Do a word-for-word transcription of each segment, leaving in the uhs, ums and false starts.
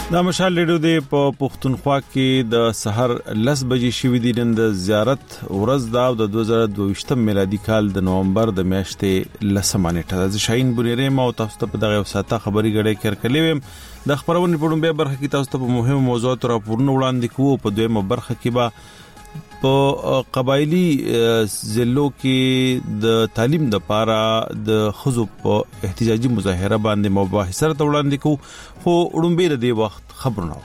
دا مشال ریډیو دی په پښتونخوا کې د سحر لس بجې شوې دي نن د زیارت ورځ دا د دوه زره دوه ویشت میلادي کال د نومبر د میاشتې لسمه نیټه د شاهین بنيري ما او تاسو ته په دغه وساته خبري غړې کړکلې ویم د خبرونې په ډومبه برخه کې تاسو ته په مهمه موضوعات راپورونه وړاندې کوو په دویمه برخه کې به په قبایلی ضلعو کې د تعلیم د پاره د خزو په احتجاجي مظاهره باندې مباحثه وړاندې کوو خو ډومبه د وخت خبرونه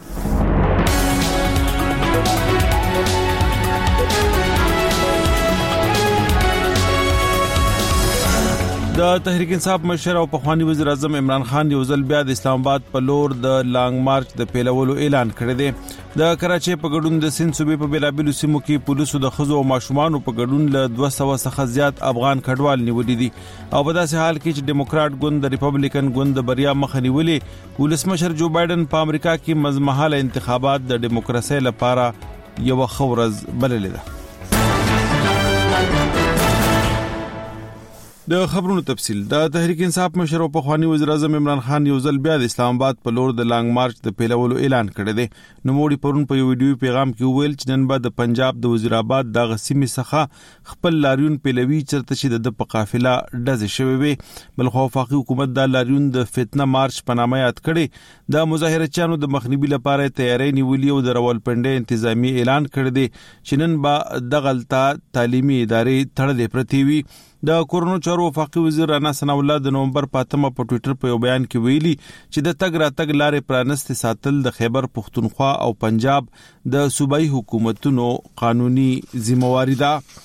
د تحریک انصاف مشر او پخوانی وزیر اعظم عمران خان یو ځل بیا د اسلام آباد په لور د لانګ مارچ د پیلولو اعلان کړی دی د کراچۍ په ګډون د سند صوبې په بیلابلو سیمو کې پولیسو د خزو او ماشومان په ګډون له دوه سوه څخه زیات افغان کډوال نیولې دي او په داسې حال کې چې ډیموکرات ګوند د ریپبلیکن ګوند د بریا مخ نیولې ولسمشر جو بایدن په امریکا کې مزمحاله انتخابات د دیموکراسي لپاره یو خورز بللې ده د خبرونو تفصیل د تحریک انصاف مشر او پخوانی وزیر اعظم عمران خان یو ځل بیا د اسلام آباد په لور د لانګ مارچ د پیلولو اعلان کړی دی نو موړي پرون په یو ویډیو پیغام کې ویل چې نن به د پنجاب د وزیر آباد د غسیمې څخه خپل لاریون پیلوي چرته چې د قافله ډزې شوی وي بل خو وفاقي حکومت د لاریون د فتنه مارچ په نامه یاد کړي د مظاهرچیانو د مخنیوي لپاره تیاری نیولې او د راولپنډي انتظامی اعلان کړی دی چې نن به د غلطه تعلیمي ادارې تړلې پرتی وي د کورونو چارو وفاقي وزیر رانا ثنا الله د نومبر پاتمه په ټوئیټر په یو بیان کې ویلي چې د تګ را تګ لارې پرانست ساتل د خیبر پښتونخوا او پنجاب د صوبایي حکومتونو قانوني ذمہواری ده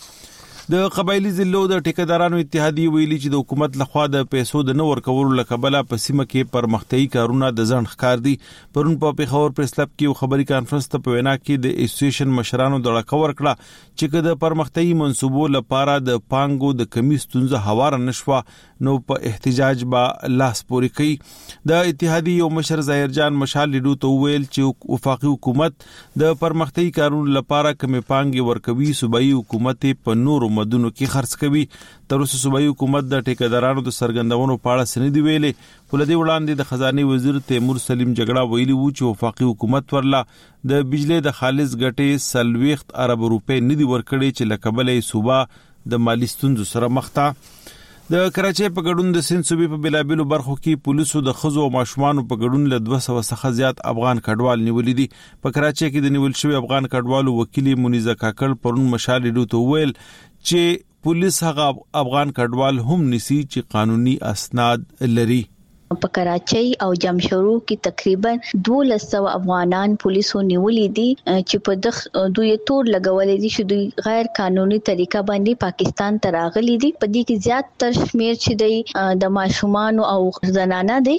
د قبایلی ضلعو د ټیکدارانو اتحادیه ویلي چې د حکومت لخوا د پیسو د نور کولو لکبله په سیمه کې پرمختیايي کارونه د ځن ښکار دي پرون په پیښور پریس کلب کې یو خبري کانفرنس ته په وینا کې د اسوسییشن مشرانو د لکور کړه چې د پرمختیايي منصوبو لپاره د پانګو د کمی ستونزه هوار نشوا نو په احتجاج با لاس پوري کوي د اتحادیه یو مشر ظاهر جان مشال لیدو ته ویل چې وفاقي حکومت د پرمختیايي کارونو لپاره کمی پانګي ورکوي صوبایي حکومت په نور مدونو کې خرڅ کوي تر اوسه صوبایي حکومت د ټیکدارانو د سرګندونو په اړه سندې ویلې ولدي وړاندې د خزانه وزیر تیمور سلیم جګړه ویلي وو چې وفاقي حکومت ورلا د بجلی د خالص ګټې سلويخت ارب روپے ندي ورکړي چې لکبلې صوبا د مالی ستونزو سره مخ ته د کراچۍ په ګډون د سند صوبې په بیلابلو برخو کې پولیسو د خزو او ماشومان په ګډون له دوه سوه څخه زیات افغان کډوال نیولې دي په کراچۍ کې د نیول شوی افغان کډوالو وکیل منیزه کاکړ پرون مشال لیدو ته ویل چې پولیس هغه افغان کډوال هم نسی چې قانوني اسناد لري په کراچۍ او جمشورو کې تقریبا دولس سوه افغانان پولیسو نیولې دي چې په دغه دوی تور لګولې دي چې دوی غیر قانوني طریقه باندې پاکستان ته راغلي دي په دې کې زیات تر شمیر چې دی د ماشومان او زنانه دي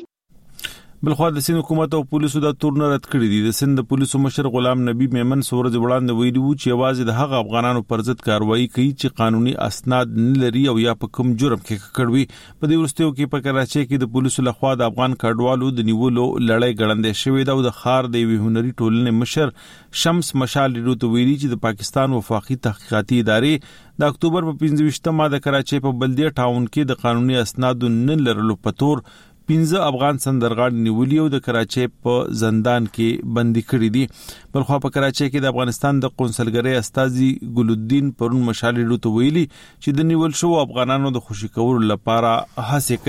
بلخو د سند حکومت او پولیسو د تور نه رد کړی دي د سند پولیسو مشر غلام نبی میمن سورج وړاندې ویلي وو چې आवाज د هغه افغانانو پر ضد کاروایی کوي چې قانوني اسناد نه لري او یا په کوم جرم کې کړوي په دې ورستیو کې په کراچۍ کې د پولیسو لخوا د افغان کډوالو د نیولو لړۍ ګړندې شوې ده او د خار د وی هنري ټولنې مشر شمس مشال لیدو ته ویلي چې د پاکستان وفاقي تحقیقاتي ادارې د اکتوبر په پنځه ویشتمه د کراچۍ په بلدیه ټاون کې د قانوني اسناد نه لرلو په تور پنځه افغان سندرغاړي نیولي او د کراچۍ په زندان کې بندي کړی دي بلخو په کراچۍ کې د افغانستان د قونسلګرۍ استاذي ګل الدین پرون مشال لیدو ته ویلي چې د نیول شو افغانانو د خوشي کولو لپاره هڅه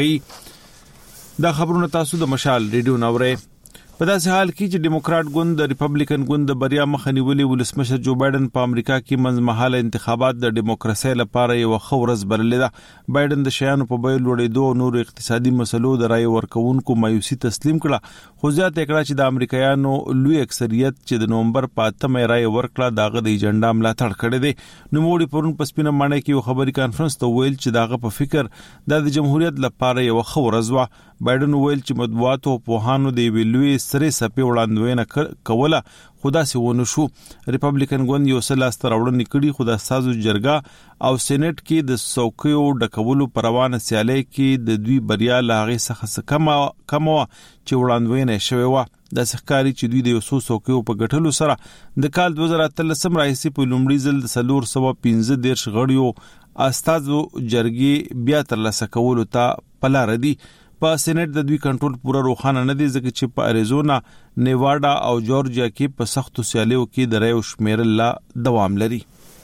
کوي دا خبرونه تاسو د مشال ریډیو نورې په داسې حال کې چې ډیموکرات ګوند د ریپبلیکن ګوند د بریا مخ نیولې ولسمشر جو بایدن په امریکا کې منځمهاله انتخابات د دیموکراسي لپاره یو خورز بللې ده بایدن د شیانو په بیل وړېدو او نور اقتصادي مسلو د رای ورکوونکو مایوسي تسلیم کړه خو ځات کړه چې د امریکایانو لوی اکثریت چې د نومبر په اتمه رای ورکړه داغه د ایجنډا ملاتړ کړی دی نو موړي پرون په سپینه مانه کې یو خبري کانفرنس ته ویل چې داغه په فکر د جمهوریت لپاره یو خورز و بایدن ویل چې مطبوعات او پوهانو د ویلوي سره سپې وړاندوینه کوله خدا سي ونه شو ریپبلیکن ګوند یو سل استراوړنې کړي خدا سازو جرګه او سېنات کې د څوکیو ډکولو پروانه سیالي کې د دوی بریا لاغه څخه کم کم چې وړاندوینه شوی و د سحکاري چې دوی د یو څو څوکیو په ګټلو سره د کال دوه زره اتلس راځي په لومړي ځل د سلور سو پنځه دیرش غړیو استادو جرګي بیا تر لاسه کولو ته پلار دي په سېنات د دوی کنټرول پوره روښانه نه دی ځکه چې په اریزونا، نیواډا او جورجیا کې په سختو سیالیو کې د رایو شمیرل لا دوام لري.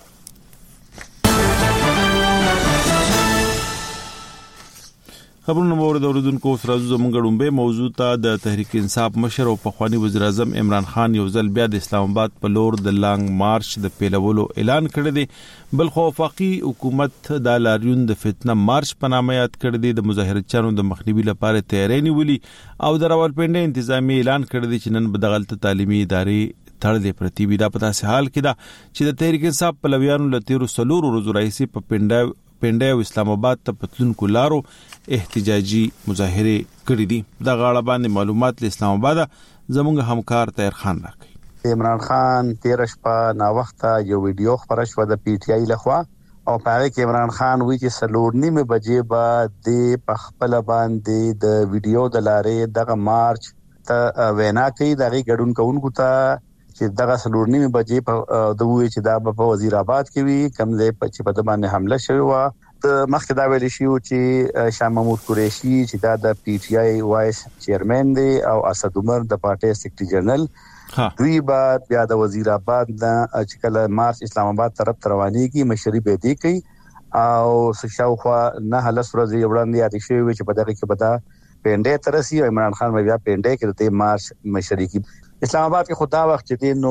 خبرونه مورد اوریدونکو سره زموږ ډومبه موضوع ته د تحریک انصاف مشر او پخوانی وزیر اعظم عمران خان یو ځل بیا د اسلام آباد په لور د لانګ مارچ د پیلولو اعلان کړی دی. بل خو وفاقي حکومت د لاریون د فتنه مارچ په نامه یاد کړی دی. د مظاهرچیانو د مخنیوي لپاره تیاری نیولې او د راولپنډي انتظامی اعلان کړی دی چې نن به د غلطه تعلیمي ادارې تړلې پرتی وي. دا په داسې حال کې دا چې د تحریک انصاف پلویانو له تیرو سلورو ورځو راهیسې په پنډا پنډا او اسلام آباد ته پتلونکو لارو احتجاجي مظاهره کړې دي. دا غاړه باندې معلومات له اسلام آباد زموږ همکار طاهر خان راکړي. عمران خان تیر شپه نا وخته یو ویډیو خبره شو د پی ټی آی لخوا او په هغه کې عمران خان وی چې سلور نیمه بجې بعد د پخپل باندې د ویډیو د لارې دغه مارچ ته وینا کوي. دغه ګډون کوونکو ته چې دغه سلور نیمه بجې په د وی چې دا په وزیر آباد کې وی کم ځای په چې په باندې حمله شوی و. د مخکې دا ویل شي چې شاه محمود قریشي چې دا د پی ټی آی وایس چیرمن دی او اسد عمر د پارټي سیکریټری جنرال دوی بعد بیا د وزیر آباد د چې کله مارچ اسلام آباد طرف روانيږي مشري به دی کوي او شاوخوا نه هلس ورځې وړاندې یاد شوی چې په دغه کې بدا پنډې ترسي او عمران خان بیا پنډې کې د مارچ مشري کی اسلام آباد کې خدا وخت چې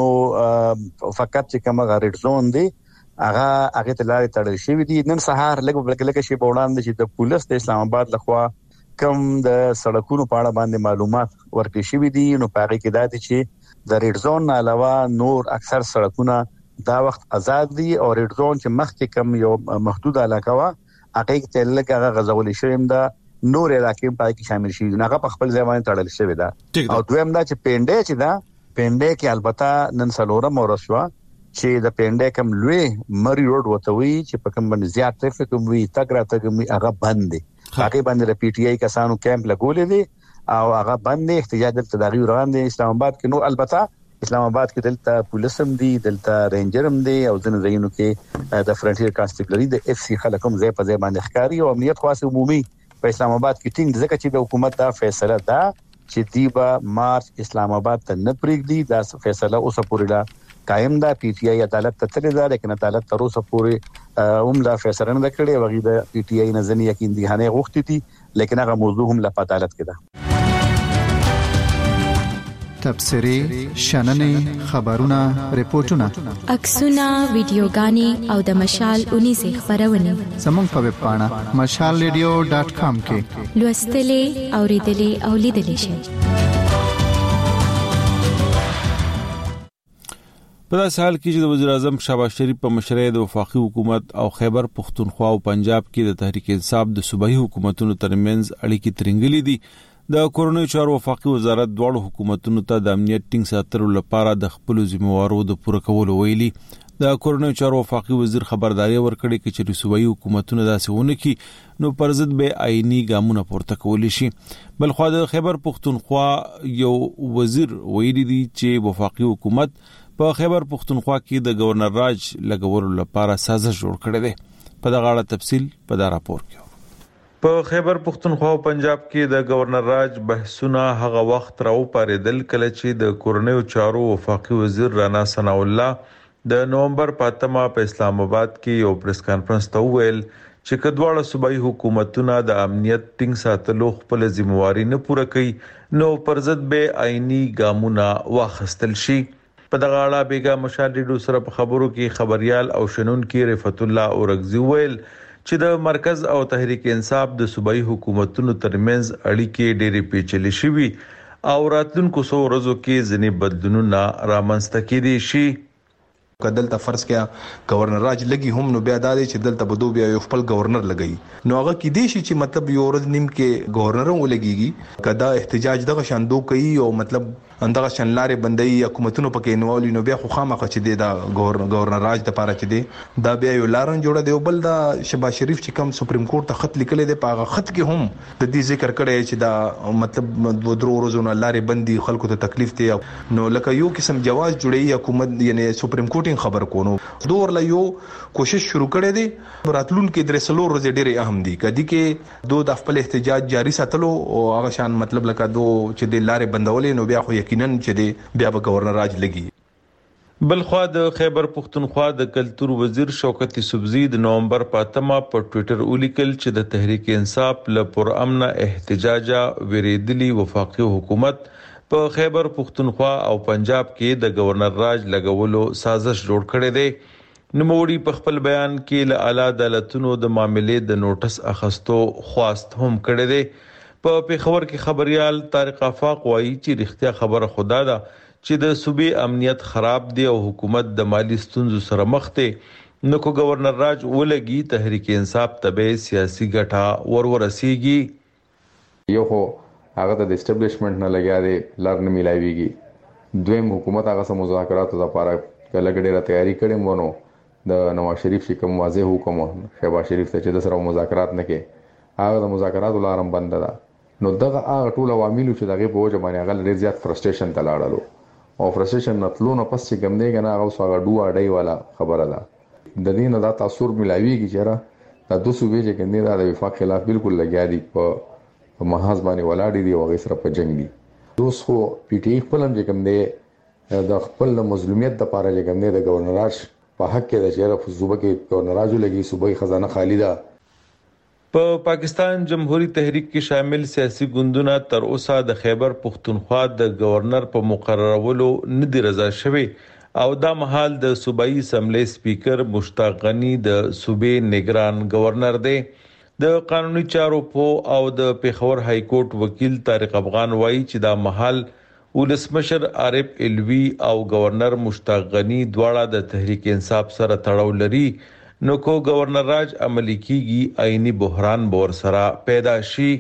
نو فقط چې کومه ریډ زون دی هغه هغه ته لارې تړل شوې دي. نن سهار لګ بلک لګ شي بوړاند چې د پولیس د اسلام آباد لخوا کم د سړکونو په اړه باندې معلومات ورکړي شوې دي. نو پاره کې دا دي چې د ریډ زون علاوه نور اکثر سړکونه دا وخت آزاد دي او ریډ زون چې مخکې کم یو محدود علاقه وا هغه ته لګ هغه غزول شویم دا نور علاقې په کې شامل شي. هغه په خپل ځای باندې تړل شوی دا او دویم دا چې پنډې چې دا پنډې کې البته نن سلورم ورسوا چې د پنډې کم لوی مری روډ وتوي چې په کوم باندې زیات ټریفیک وي تګ را تګ وي هغه بند دي. هغه باندې د پی ټی آی کسانو کیمپ لګولې دي او هغه بند دي. احتجاج دلته دغه روان دي اسلام آباد کې. نو البته اسلام آباد کې دلته پولیس هم دي دلته رینجر هم دي او ځینې ځایونو کې د فرنټیر کانسټیبلری د اف سی خلکم ځای په ځای باندې ښکاری او امنیت خاص عمومي په اسلام آباد کې ټینګ ځکه چې د حکومت دا فیصله ده چې دیبا مارچ اسلام آباد ته نه پریږدي. دا فیصله اوسه پورې لا قائم ده. پی ټی آی عدالت ته تللی ده لیکن عدالت تر اوسه پورې هم لا فیصله نه کړې. وغي د پی ټی آی نظر یقین دي هنه غوښتي دي لیکن هغه موضوع هم لا عدالت کې ده. تبصری، شننې، خبرونه، ریپورتونه، عکسونه، ویډیوګانې او د مشال اونیزه خبرونه زموږ په ویب پاڼه مشال ریډیو ډاټ کام کې لوستلې، اوریدلې او لیدلې شئ. په داسې حال کې چې د وزیر اعظم شهباز شریف په مشرۍ د وفاقي حکومت او خیبر پختونخوا او پنجاب کې د تحریک انصاف د صوبایي حکومتونو ترمنځ اړیکې ترنګلې دي. د کورونی چارو وفاقي وزارت دواړو حکومتونو ته د امنیت ټینګ ساتلو لپاره د خپل ذمہوارو د پوره کولو ویلي. د کورونی چارو وفاقي وزیر خبرداري ورکړې چې صوبایي حکومتونه داسې ونه کړي نو پر ضد به آئینی ګامونه پورته کول شي. بل خو د خیبر پختونخوا یو وزیر ویلي دي چې وفاقي حکومت په خیبر پختونخوا کې د گورنر راج لګولو لپاره سازش جوړ کړی دی. په دغه اړه تفصیل په دا راپور کې. په خیبر پختونخوا او پنجاب کې د گورنر راج بحثونه هغه وخت راو پاریدل کله چې د کورنیو چارو وفاقي وزیر رانا ثنا الله د نومبر پاتمه په اسلام آباد کې یو پریس کانفرنس ته ویل چې کډواړه صوبایي حکومتونه د امنیت ټینګ ساتلو خپل ذمہواری نه پوره کوي نو پر ضد به آئینی ګامونه واخیستل شي. په دغه اړه بیګا مشاهدو سره په خبرو کې خبريال او شنون کې رفعت الله اورغزي ویل چې د مرکز او تحریک انصاف د صوبایي حکومتونو ترمنځ اړیکې ډېرې پیچلې شوي او راتلونکو څو ورځو کې ځینې بدلونونه رامنځته کېدای شي. کدلته فرض کیا گورنر راج لګي هم نو بیا د دې چې دلته بدو بیا یو خپل گورنر لګي نو هغه کې دي چې مطلب یو ورځ نیم کې گورنر ولګيږي کدا احتجاج دغه شاندو کوي او مطلب اندغه شنلارې بندي حکومتونو پکې نوولي نو بیا خو خامخ چې دی دا گورنر راج د پاره چې دی دا بیا یو لارن جوړه دی بل دا شهباز شریف چې کوم سپریم کورټ ته خط لیکل دی په خط کې هم د دې ذکر کړی چې دا مطلب د درو ورځې لارې بندي خلکو ته تکلیف دی نو لکه یو قسم جواز جوړي حکومت یعنی سپریم کورټ سپورټینګ خبر کونو دور لا یو کوشش شروع کړي دي راتلون کې درې سلو ورځې ډېرې اهم دي کدي کې دو د خپل احتجاج جاری ساتلو او هغه شان مطلب لکه دو چې د لارې بندولې نو بیا خو یقینا چې دی بیا به گورنر راج لګي. بلخوا د خیبر پختونخوا د کلتور وزیر شوکت یوسفزئی د نومبر پاتمه په ټوئیټر ولیکل چې د تحریک انصاف له پر امن احتجاج وریدلی وفاقي حکومت په خیبر پختونخوا او پنجاب کې د گورنر راج لګولو سازش جوړ کړی دی. نوموړي په خپل بیان کې له اعلی عدالتونو د معاملې د نوټس اخستو خواست هم کړی دی. په پیښور کې خبريال طارق افاق وایي چې رښتیا خبره خدا ده چې د صوبې امنیت خراب دی او حکومت د مالی ستونزو سره مخ دی نو کو گورنر راج ولګي تحریک انصاف تبع سیاسي ګټه ورورسيږي. یو خو هغه د اسټابلیشمنت نه لګیا دی لار نه ملایويږي دویم حکومت هغه سم مذاکراتو لپاره کله ډیره تیاری کړي مونږ د نواز شریف چې کوم واضح حکم شهباز شریف ته چې د سره مذاکرات نه کوي هغه د مذاکراتو لارم بند ده نو دغه هغه ټول عوامل چې دغه په وجه باندې هغه ډیر زیات فرستریشن ته لاړلو او فرستریشن نتلو نه پس چې کوم دی کنه هغه سوغه ډوه اډای والا خبره ده د دې نه دا تاثیر ملایويږي چې را د دوه صوبې چې کنده دا د وفاق خلاف بالکل لګیا دي په محاذ باندې ولاړ دي او هغه سره په جنگ دي. دوس خو پی ټی خپل هم چې کوم دی د خپل مظلومیت د پاره چې کوم دی د گورنر راج په حق کې د شهر په صوبه کې گورنر راج لګي صوبې خزانه خالی ده. په پا پاکستان جمهوریت تحریک کې شامل سیاسي ګوندونه تر اوسه د خیبر پختونخوا د گورنر په مقررولو نه دی رضا شوی او دا مهال د صوبایي اسمبلی سپیکر مشتاق غنی د صوبې نگران گورنر دی. د قانوني چارو په او د پیښور های کورټ وکیل طارق افغان وایي چې دا مهال ولسمشر عارف الوی او گورنر مشتاق غنی دواړه د تحریک انصاف سره تړاو لري نو کو گورنر راج عملی کیږي آئینی بحران بور سره پیدا شي.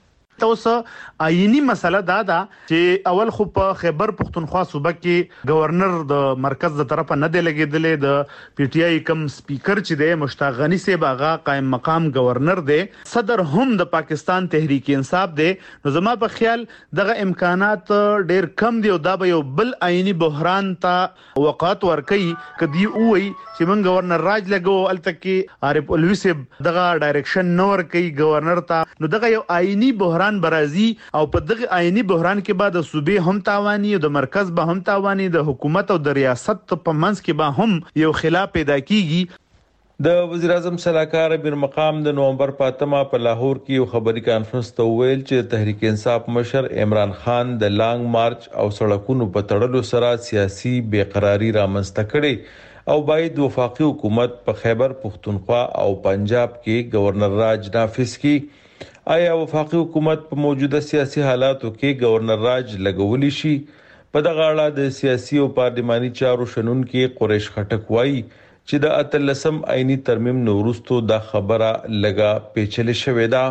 توسه آئینی مسله دا ده چې اول خو په خیبر پختونخوا صوبه کې گورنر د مرکز د طرفه نه دی لګیدلې د پی ټی آی کم سپیکر چې دی مشتاق غنی سے باغا قائم مقام گورنر دی صدر هم د پاکستان تحریک انصاف دی نو زما په خیال دغه امکانات ډیر کم دی او دا به یو بل آئینی بحران ته وقات ورکي کدی وای چې من گورنر راج لګو التکی عارف الوی سے دغه ډایرکشن نور کوي گورنر ته نو دغه یو آئینی بحران برازي او په دغه آئینی بحران کې بعد صوبې هم تاواني او د مرکز به هم تاواني د حکومت او د ریاست په منځ کې به هم یو خلاف پیدا کیږي. د وزیر اعظم صلاحکار بن مقام د نومبر پاتمه په لاهور کې یو خبري کانفرنس ته ویل چې تحریک انصاف مشر عمران خان د لانګ مارچ او سړکونو په تړلو سره سیاسي بیقراری رامنځته کړي او باید وفاقي حکومت په خیبر پختونخوا او پنجاب کې گورنر راج نافذ کړي. آیا وفاقي حکومت په موجوده سیاسي حالاتو کې گورنر راج لګولی شي؟ په دغه اړه د سیاسي او پارلماني چارو شنونکي قریش خټک وایي چې د اتلسم آئینی ترمیم نورستو دا خبره لګا پیچلې شوې ده.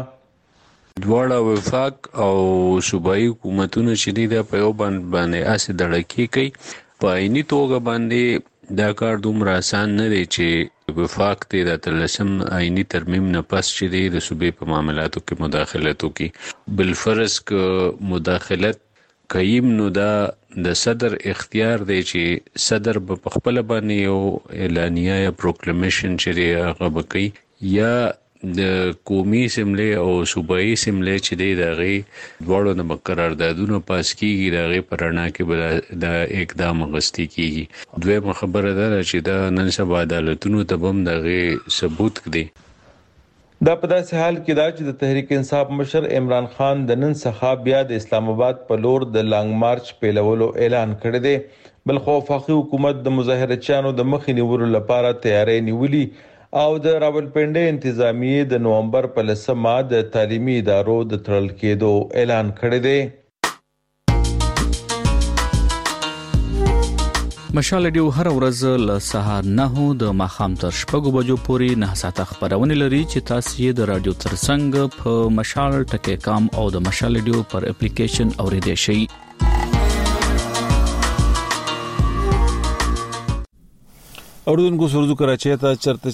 دواړه وفاق او صوبایي حکومتونو چې دی د په یو باندې اسې دړکی کوي په آئینی توګه باندې دا کار دومره آسان نه دی چې وفاق ته د تلسم آئینی ترمیم نه پس چې دی د صوبې په معاملاتو کې مداخلت وکړي. بالفرض که مداخلت کوي نو دا د صدر اختیار دی چې صدر په خپل باندې یو اعلامیه یا پروکلمیشن چې دی هغه وکړي یا د قومي اسمبلی او صوبایي اسمبلی چې دی دغه دواړو د قراردادونو پاس کیږي دغه پرانا کې د اقدام غستی کیږي. دویمه خبره ده چې دا نن سبا عدالتونو ته هم دغه ثبوت کړي. دا په داسې حال کې دا چې د تحریک انصاف مشر عمران خان د نن څخه بیا د اسلام آباد په لور د لانګ مارچ پیلولو اعلان کړی دی. بل خو وفاقي حکومت د مظاهرچیانو د مخې نیولو لپاره تیاری نیولي او د راولپنډي انتظامیه د نومبر په لسمه د تعلیمي ادارو د تړل کېدو اعلان کړی دی. مشال ډیو هر ورځ له سهار نه د ماخام تر شپږو بجو پورې نه ساعته خبرونه لري چې تاسو یې د رادیو ترڅنګ په مشال ټکی کام او د مشال ډیو پر اپلیکیشن اوریدئ شئ. اوردونکو سرزو کراچۍ ته چرته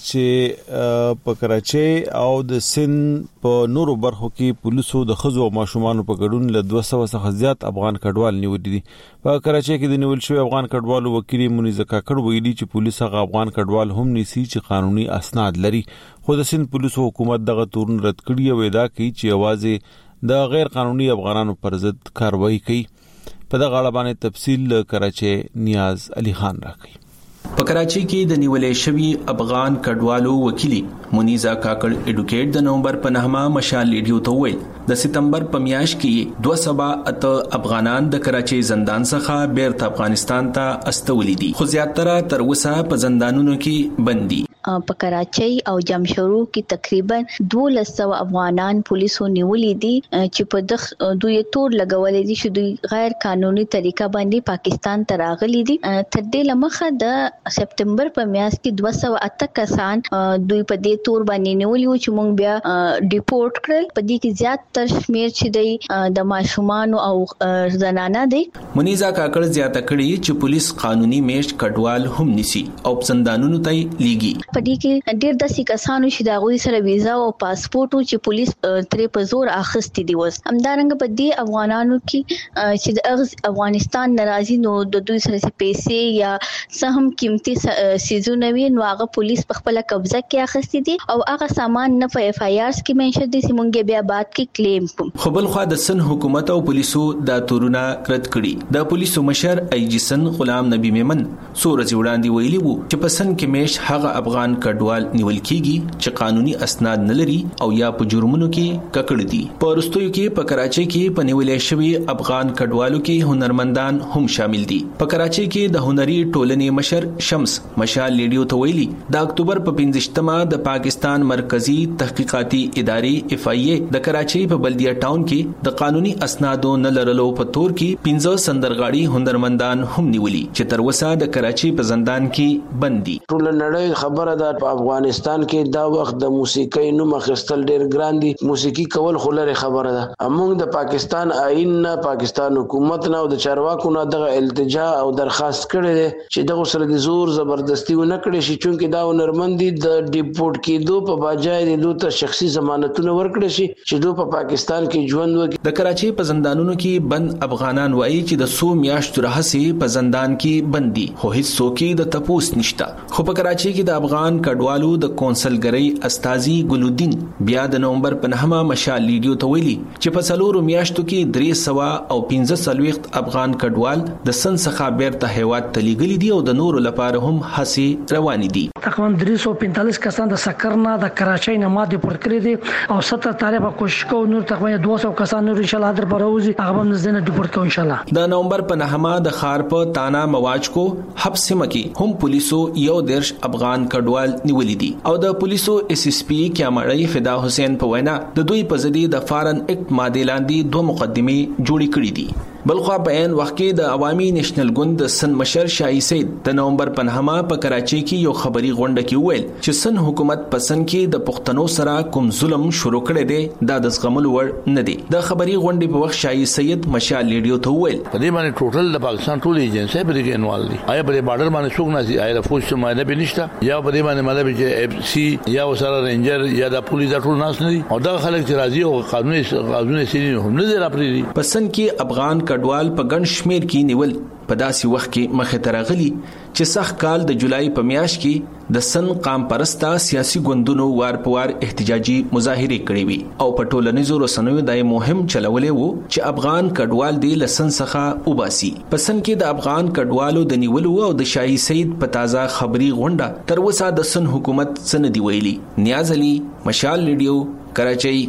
چې په کراچۍ او د سند په نورو برخو کې پولیسو د خزو او ماشومان په ګډون له دوه سوه څخه زیات افغان کډوال نیولې دي. په کراچۍ کې د نیول شوی افغان کډوالو وکیل منیزه کاکړ ویلي چې پولیس هغه افغان کډوال هم نیسي چې قانوني اسناد لري. خو د سند پولیسو حکومت دغه تورن رد کړی او دا کوي چې आवाज د غیر قانوني افغانانو پر ضد کاروایی کوي. په دغه اړه باندې تفصیل کراچۍ نیاز علي خان راکړي. په کراچۍ کې د نیولې شوی افغان کډوالو وکیل منیزه کاکړ اډوکیټ د نومبر په نهمه مشال ریډیو ته ویل د سپتمبر په میاشت کې دوه سوه اته افغانان د کراچۍ زندان څخه بیرته افغانستان ته استولي دي، خو زیاتره تر اوسه په زندانونو کې بندي. په کراچۍ او جمشورو کې تقریبا دوه سوه افغانان پولیسو نیولې دي چې په دغه دوی تور لګولې دي چې دوی غیر قانوني طریقه باندې پاکستان ته راغلي دي. تر دې لمخه د سپتمبر په میاشت کې دوه سوه اته کسان دوی په دې تور باندې نیولې و چې موږ بیا ډیپورټ کړل. په دې کې زیات تر شمیر چې دی د ماشومان او زنانه دي. منیزه کاکړ زیاته کړي چې پولیس قانوني میشت کډوال هم نیسي او زندانونو ته لیږي. په دې کې ډېر داسې کسانو چې د غوي سره ویزا او پاسپورت چې پولیس ترې په زور اخستې دي. وس همدارنګه په دې افغانانو کې چې د افغانستان ناراضي نو د دوی سره پیسې یا سهم قیمتي سيزونه وي نو هغه پولیس په خپل قبضه کې اخستې دي او هغه سامان نه په اف آی آرز کې منشن دي چې مونږ بیا بعد کې کلیم کوم. خو بل خو د سن حکومت او پولیسو د تورونه رد کړي. د پولیسو مشر ای جی سن غلام نبی میمن سورج وړاندې ویلي وو چې په سن کې مش هغه افغان کډوال نیول کیږي چې قانوني اسناد نه لري او یا په جرمونو کې ککړ دي. په وروستیو کې په کراچۍ کې په نیولې شوی افغان کډوالو کې هنرمندان هم شامل دي. په کراچۍ کې د هنري ټولنې مشر شمس مشال ریډیو ته ویلي د اکتوبر په پنځشتمه د پاکستان مرکزی تحقیقاتي ادارې اف آی ای د کراچۍ په بلدیه ټاون کې د قانوني اسنادو نه لرلو په تور کې پنځه سندرغاړي هنرمندان هم نیولي چې تر اوسه د کراچۍ په زندان کې بندي. ټول نړۍ خبره ده په افغانستان کې دا وخت د موسیقۍ نوم اخیستل ډیر ګران دي. موسیقي کول خو لري خبره ده. موږ د پاکستان آئین نه پاکستان حکومت نه او د چارواکو نه دغه التجا او درخواست کړی دی چې دغه سره د زور زبردستی ونه کړي شي چې دا هنرمندي د ډیپورټ کېدو په بجای د دوی ته شخصي ضمانتونه ورکړي شي چې دوی په پاکستان کې ژوند وکړي. د کراچۍ په زندانونو کې بند افغانان وایي چې د سو میاشتو راهسي په زندان کې بندي خو هیڅ څوک د تپوس نشته. خو په کراچۍ کې د افغان کډوالو د کونسلګری استاذي ګلودین بیا د نومبر په نهمه مشال ریډیو ته ویلي چې په څلورو میاشتو کې درې سوه او پنځه څلوېښت افغان کډوال د سن څخه بیرته هیواد ته لیږلي دي او د نورو لپاره هم هڅې روانې دي. تقریبا درې سوه پنځلس کسان د سکر نه د کراچۍ نه ما ډیپورټ کړي دي او ستر تاریخ په کوشش کوو نور تقریبا دوه سوه کسان نور ان شاء الله در پروزي هغه هم نزدنه ډیپورټ کوو ان شاء الله. د نومبر په نهمه د خار په تانا مواج کو حبس مکی هم پولیسو یو درش افغان کډوال نیولې دي او د پولیسو اس اس پی کیامړی فدا حسین په وینا د دوی په ضد د فارن اکټ ماده لاندې دوه مقدمې جوړې کړې دي. بلخوا په عین وخت کې د عوامي نېشنل ګوند د سن مشر شاهي سید د نومبر په نهمه په کراچۍ کې یو خبري غونډه کې ویل چې سن حکومت په سن کې د پښتنو سره کوم ظلم شروع کړی دی دا د زغمل وړ نه دی. د خبري غونډې په وخت شاهي سید مشال ریډیو ته ویل په دې باندې ټوټل د پاکستان ټول ایجنسي په دې کې انوال دي. آیا په بارډر باندې څوک نه سي آیا فوج څه معنی به نشته یا په دې باندې مطلب چې اف سی یا وسره رینجر یا د پولیس ټول ناس نه دي او دا خلک چې راځي او قانوني قانوني سړي هم نه دی راپري. په سن کې افغان کډوال په ګڼ شمیر کې نیول په داسې وخت کې مخه ترغلي چې سخت کال د جولای په میاشت کې د سن قام پرستا سیاسي ګوندونو وار په وار احتجاجي مظاهره کړې وي او په ټولنیزو رسنیو دای مهم چلولې وو چې افغان کډوال دی لسن څخه وباسي. په سن کې د افغان کډوالو د نیولو او د شاهي سید په تازه خبري غونډه تر اوسه د سن حکومت سن دی ویلي. نیاز علي مشال ریډیو کراچۍ.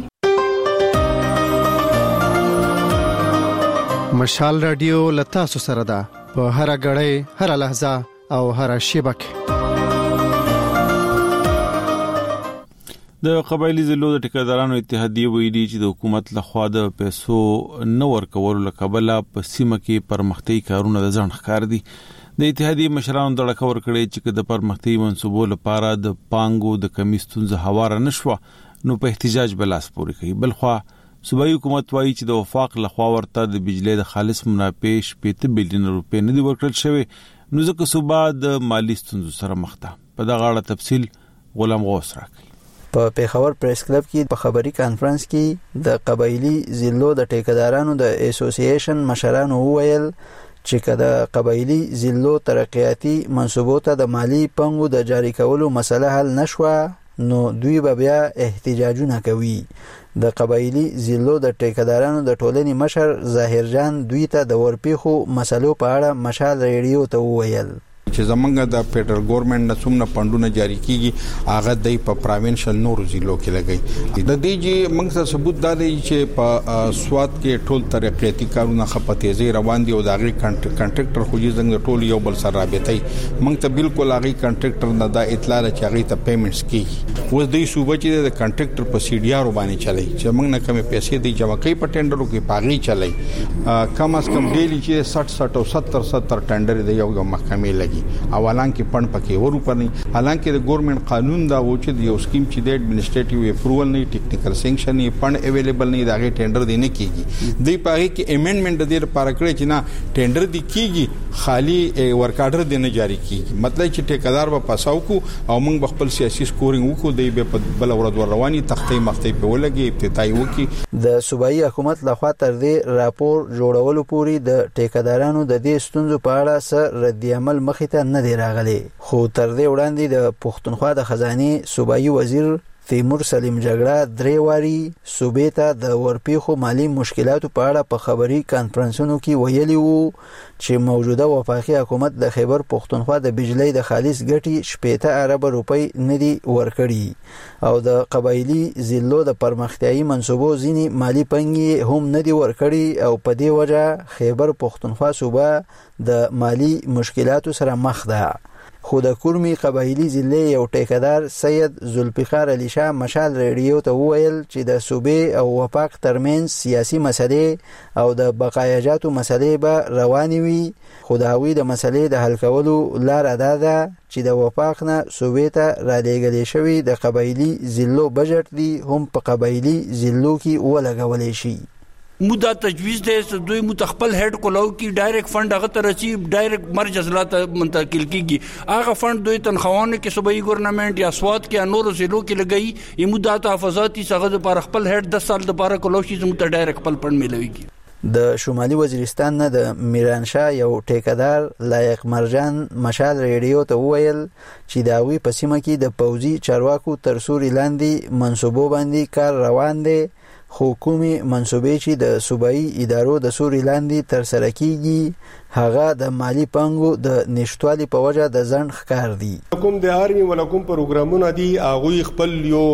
مشال رادیو لتا سو سره ده په هر غړې هر لحظه او هر شیبه کې. د قبایلی ضلعو د ټیکادارانو اتحادیه ویلي چې د حکومت لخوا د پیسو نه ورکولو لکبله په سیمه کې پرمختګي کارونه د ځان ښکار دي. د اتحادیه مشرانو د ډکور کړي چې د پرمختګي منصوبو لپاره د پانګو د کمی ستونزه هواره نشوه نو په احتجاج بلاس پوري کوي. بلخوا صوبایي حکومت وایي چې د وفاق لخوا ورته د بجلی د خالص مناپیش پېته بلیون روپے نه دی ورکړل شوی نو ځکه صوبا د مالی ستونزو سره مخ ده. په دغه اړه تفصیل غلام غوث راکړي. په پیښور پریس کلب کې په خبري کانفرنس کې د قبایلی ضلعو د ټیکدارانو د اسوسییشن مشرانو وویل چې کله قبایلی ضلعو ترقیاتی منصوبو ته د مالی پنګو د جاری کولو مسله حل نشوه نو دوی به بیا احتجاجونه کوي. د قبایلی ضلعو د ټیکدارانو د ټولنې مشر ظاهر جان دوی ته د ورپیخو مسلو په اړه مشال ریډیو ته وویل چې زمونږ د فدرال ګورنمنت د څومره فندونه جاری کیږي هغه د په پروینشل نورو ضلعو کې لګي. د دې چې موږ ته ثبوت دا دی چې په سواد کې ټول ترقیاتی کارونه خپتېزي روان دي او د هغه کانټریکټر خو یې څنګه ټول یو بل سره رابطي. موږ ته بالکل هغه کانټریکټر نه دا اطلاع چې هغه ته پیمنټس کیږي. اوس د صوبې چې د کانټریکټر په سی ډي آر باندې چلای چې موږ نه کمې پیسې دی جمع کوي په ټینډرو کې پاغي چلای. کم از کم ډیلی چې سठ سठ او ستر ستر ټینډر دی یو محکمې لګي. اوالان کې پڼ پکې ورو پني حالانکه د ګورنمنت قانون دا و چې یو سکیم چې د اډمنسټریټیو اپروول نه ټیکنیکل سینکشن نه پڼ اویلیبل نه دا غي ټینډر دی نه کیږي. دوی پاره کې امندمنت د دې لپاره کړی چې نه ټینډر دی کیږي خالی ورک آرډر دی نه جاری کیږي. مطلب چې ټیکدار به پاساو کو او موږ خپل سیاسي سکورینګ وکړو دی به بل ورځ ور رواني تختې مختې په ولګي ابتدایي وکي. د صوبایي حکومت لخوا تر دې راپور جوړولو پوري د ټیکدارانو د دې ستونزو په اړه سره رد عمل مخې ته نه دی راغلی. خو تر دې وړاندې د پښتونخوا د خزانه صوبایي وزیر تیمور سلیم جګړه درې واري صوبې ته د ورپیخو مالی مشکلاتو په اړه په خبري کانفرنسونو کې ویلي وو چې موجوده وفاقي حکومت د خیبر پښتونخوا د بجلی د خالص ګټي شپږ ارب روپۍ نه دي ورکړي او د قبایلی ضلعو د پرمختیايي منصوبو ځینی مالی پنګي هم نه دي ورکړي او په دې وجه خیبر پښتونخوا صوبه د مالی مشکلاتو سره مخ ده. خو د کورمي قبایلی ضلع یو ټیکدار سید ذوالفقار علي شاه مشال ریډیو ته وویل چې د صوبې او وفاق ترمنځ سیاسي مسلې او د بقایاجاتو مسلې به روانې وي خو د هغوی د مسلې د حل کولو لار ادا ده چې د وفاق نه صوبې ته را لېږلې شوي د قبایلی ضلعو بجټ دی هم په قبایلی ضلعو کې ولګولی شي. مودا تجویز دی دوی متخپل هډ کولاو کی ډایرکټ فند هغه ترسي ډایرکټ مرج اصلاحات منتقل کیږي. هغه فند دوی تنخواهونه کې صوبایي ګورنمنت یا سواد کې انور ضلعو کې لګي ایمودا تحفظاتي څنګه د پر خپل هډ دس سال د پاره کولاو شي زموږ ته ډایرکټ خپل فند ملويږي. د شمالي وزیرستان نه د میرانشاه یو ټیکدار لایق مرجان مشال ریډیو ته وویل چې داوی په سیمه کې د پوځي چارواکو تر سوري لاندې منصوبو باندې کار روان دی خو کومي منصوبې چې د صوبایي ادارو د سوري لاندې تر سره کیږي هغه د مالی پنګو د نشټوالي په وجه د ځند ښکار دي. کوم د آرمي ولا کوم پروګرامونه دي هغه خپل یو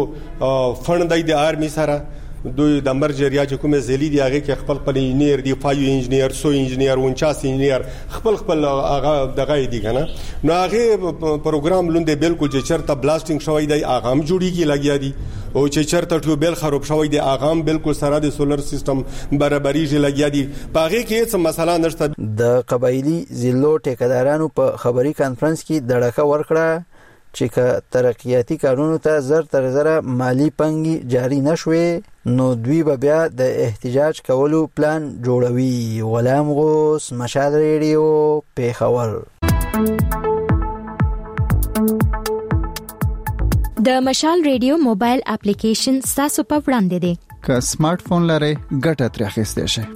فند دی د آرمي سره دوی د مرجریا چې کومه زلی دی هغه کې خپل خپل انجنیر دی فایو انجنیر سو انجنیر اونچاس انجنیر خپل خپل هغه دغه دی کنه نو هغه پروګرام لوند بالکل چې چرته بلاستینګ شوی دی هغه هم جوړیږي لګیا دی او چې چرته ټیوبل خراب شوی دی هغه هم بالکل سره د سولر سیستم برابرېږي لګیا دی پاره کې هیڅ مسله نشته. د قبایلی ضلعو ټیکدارانو په خبري کانفرنس کې دړکه ورکړه چې که ترقیاتی کارونو ته زر تر زره مالی پنګي جاری نشوي نو دوی به بیا د احتجاج کولو پلان جوړوي. غلام غوث مشال ریډیو پیښور. د مشال ریډیو موبایل اپلیکیشن تاسو په وړاندې دی. که سمارټ فون لرئ ګټه ترې اخیستی شئ.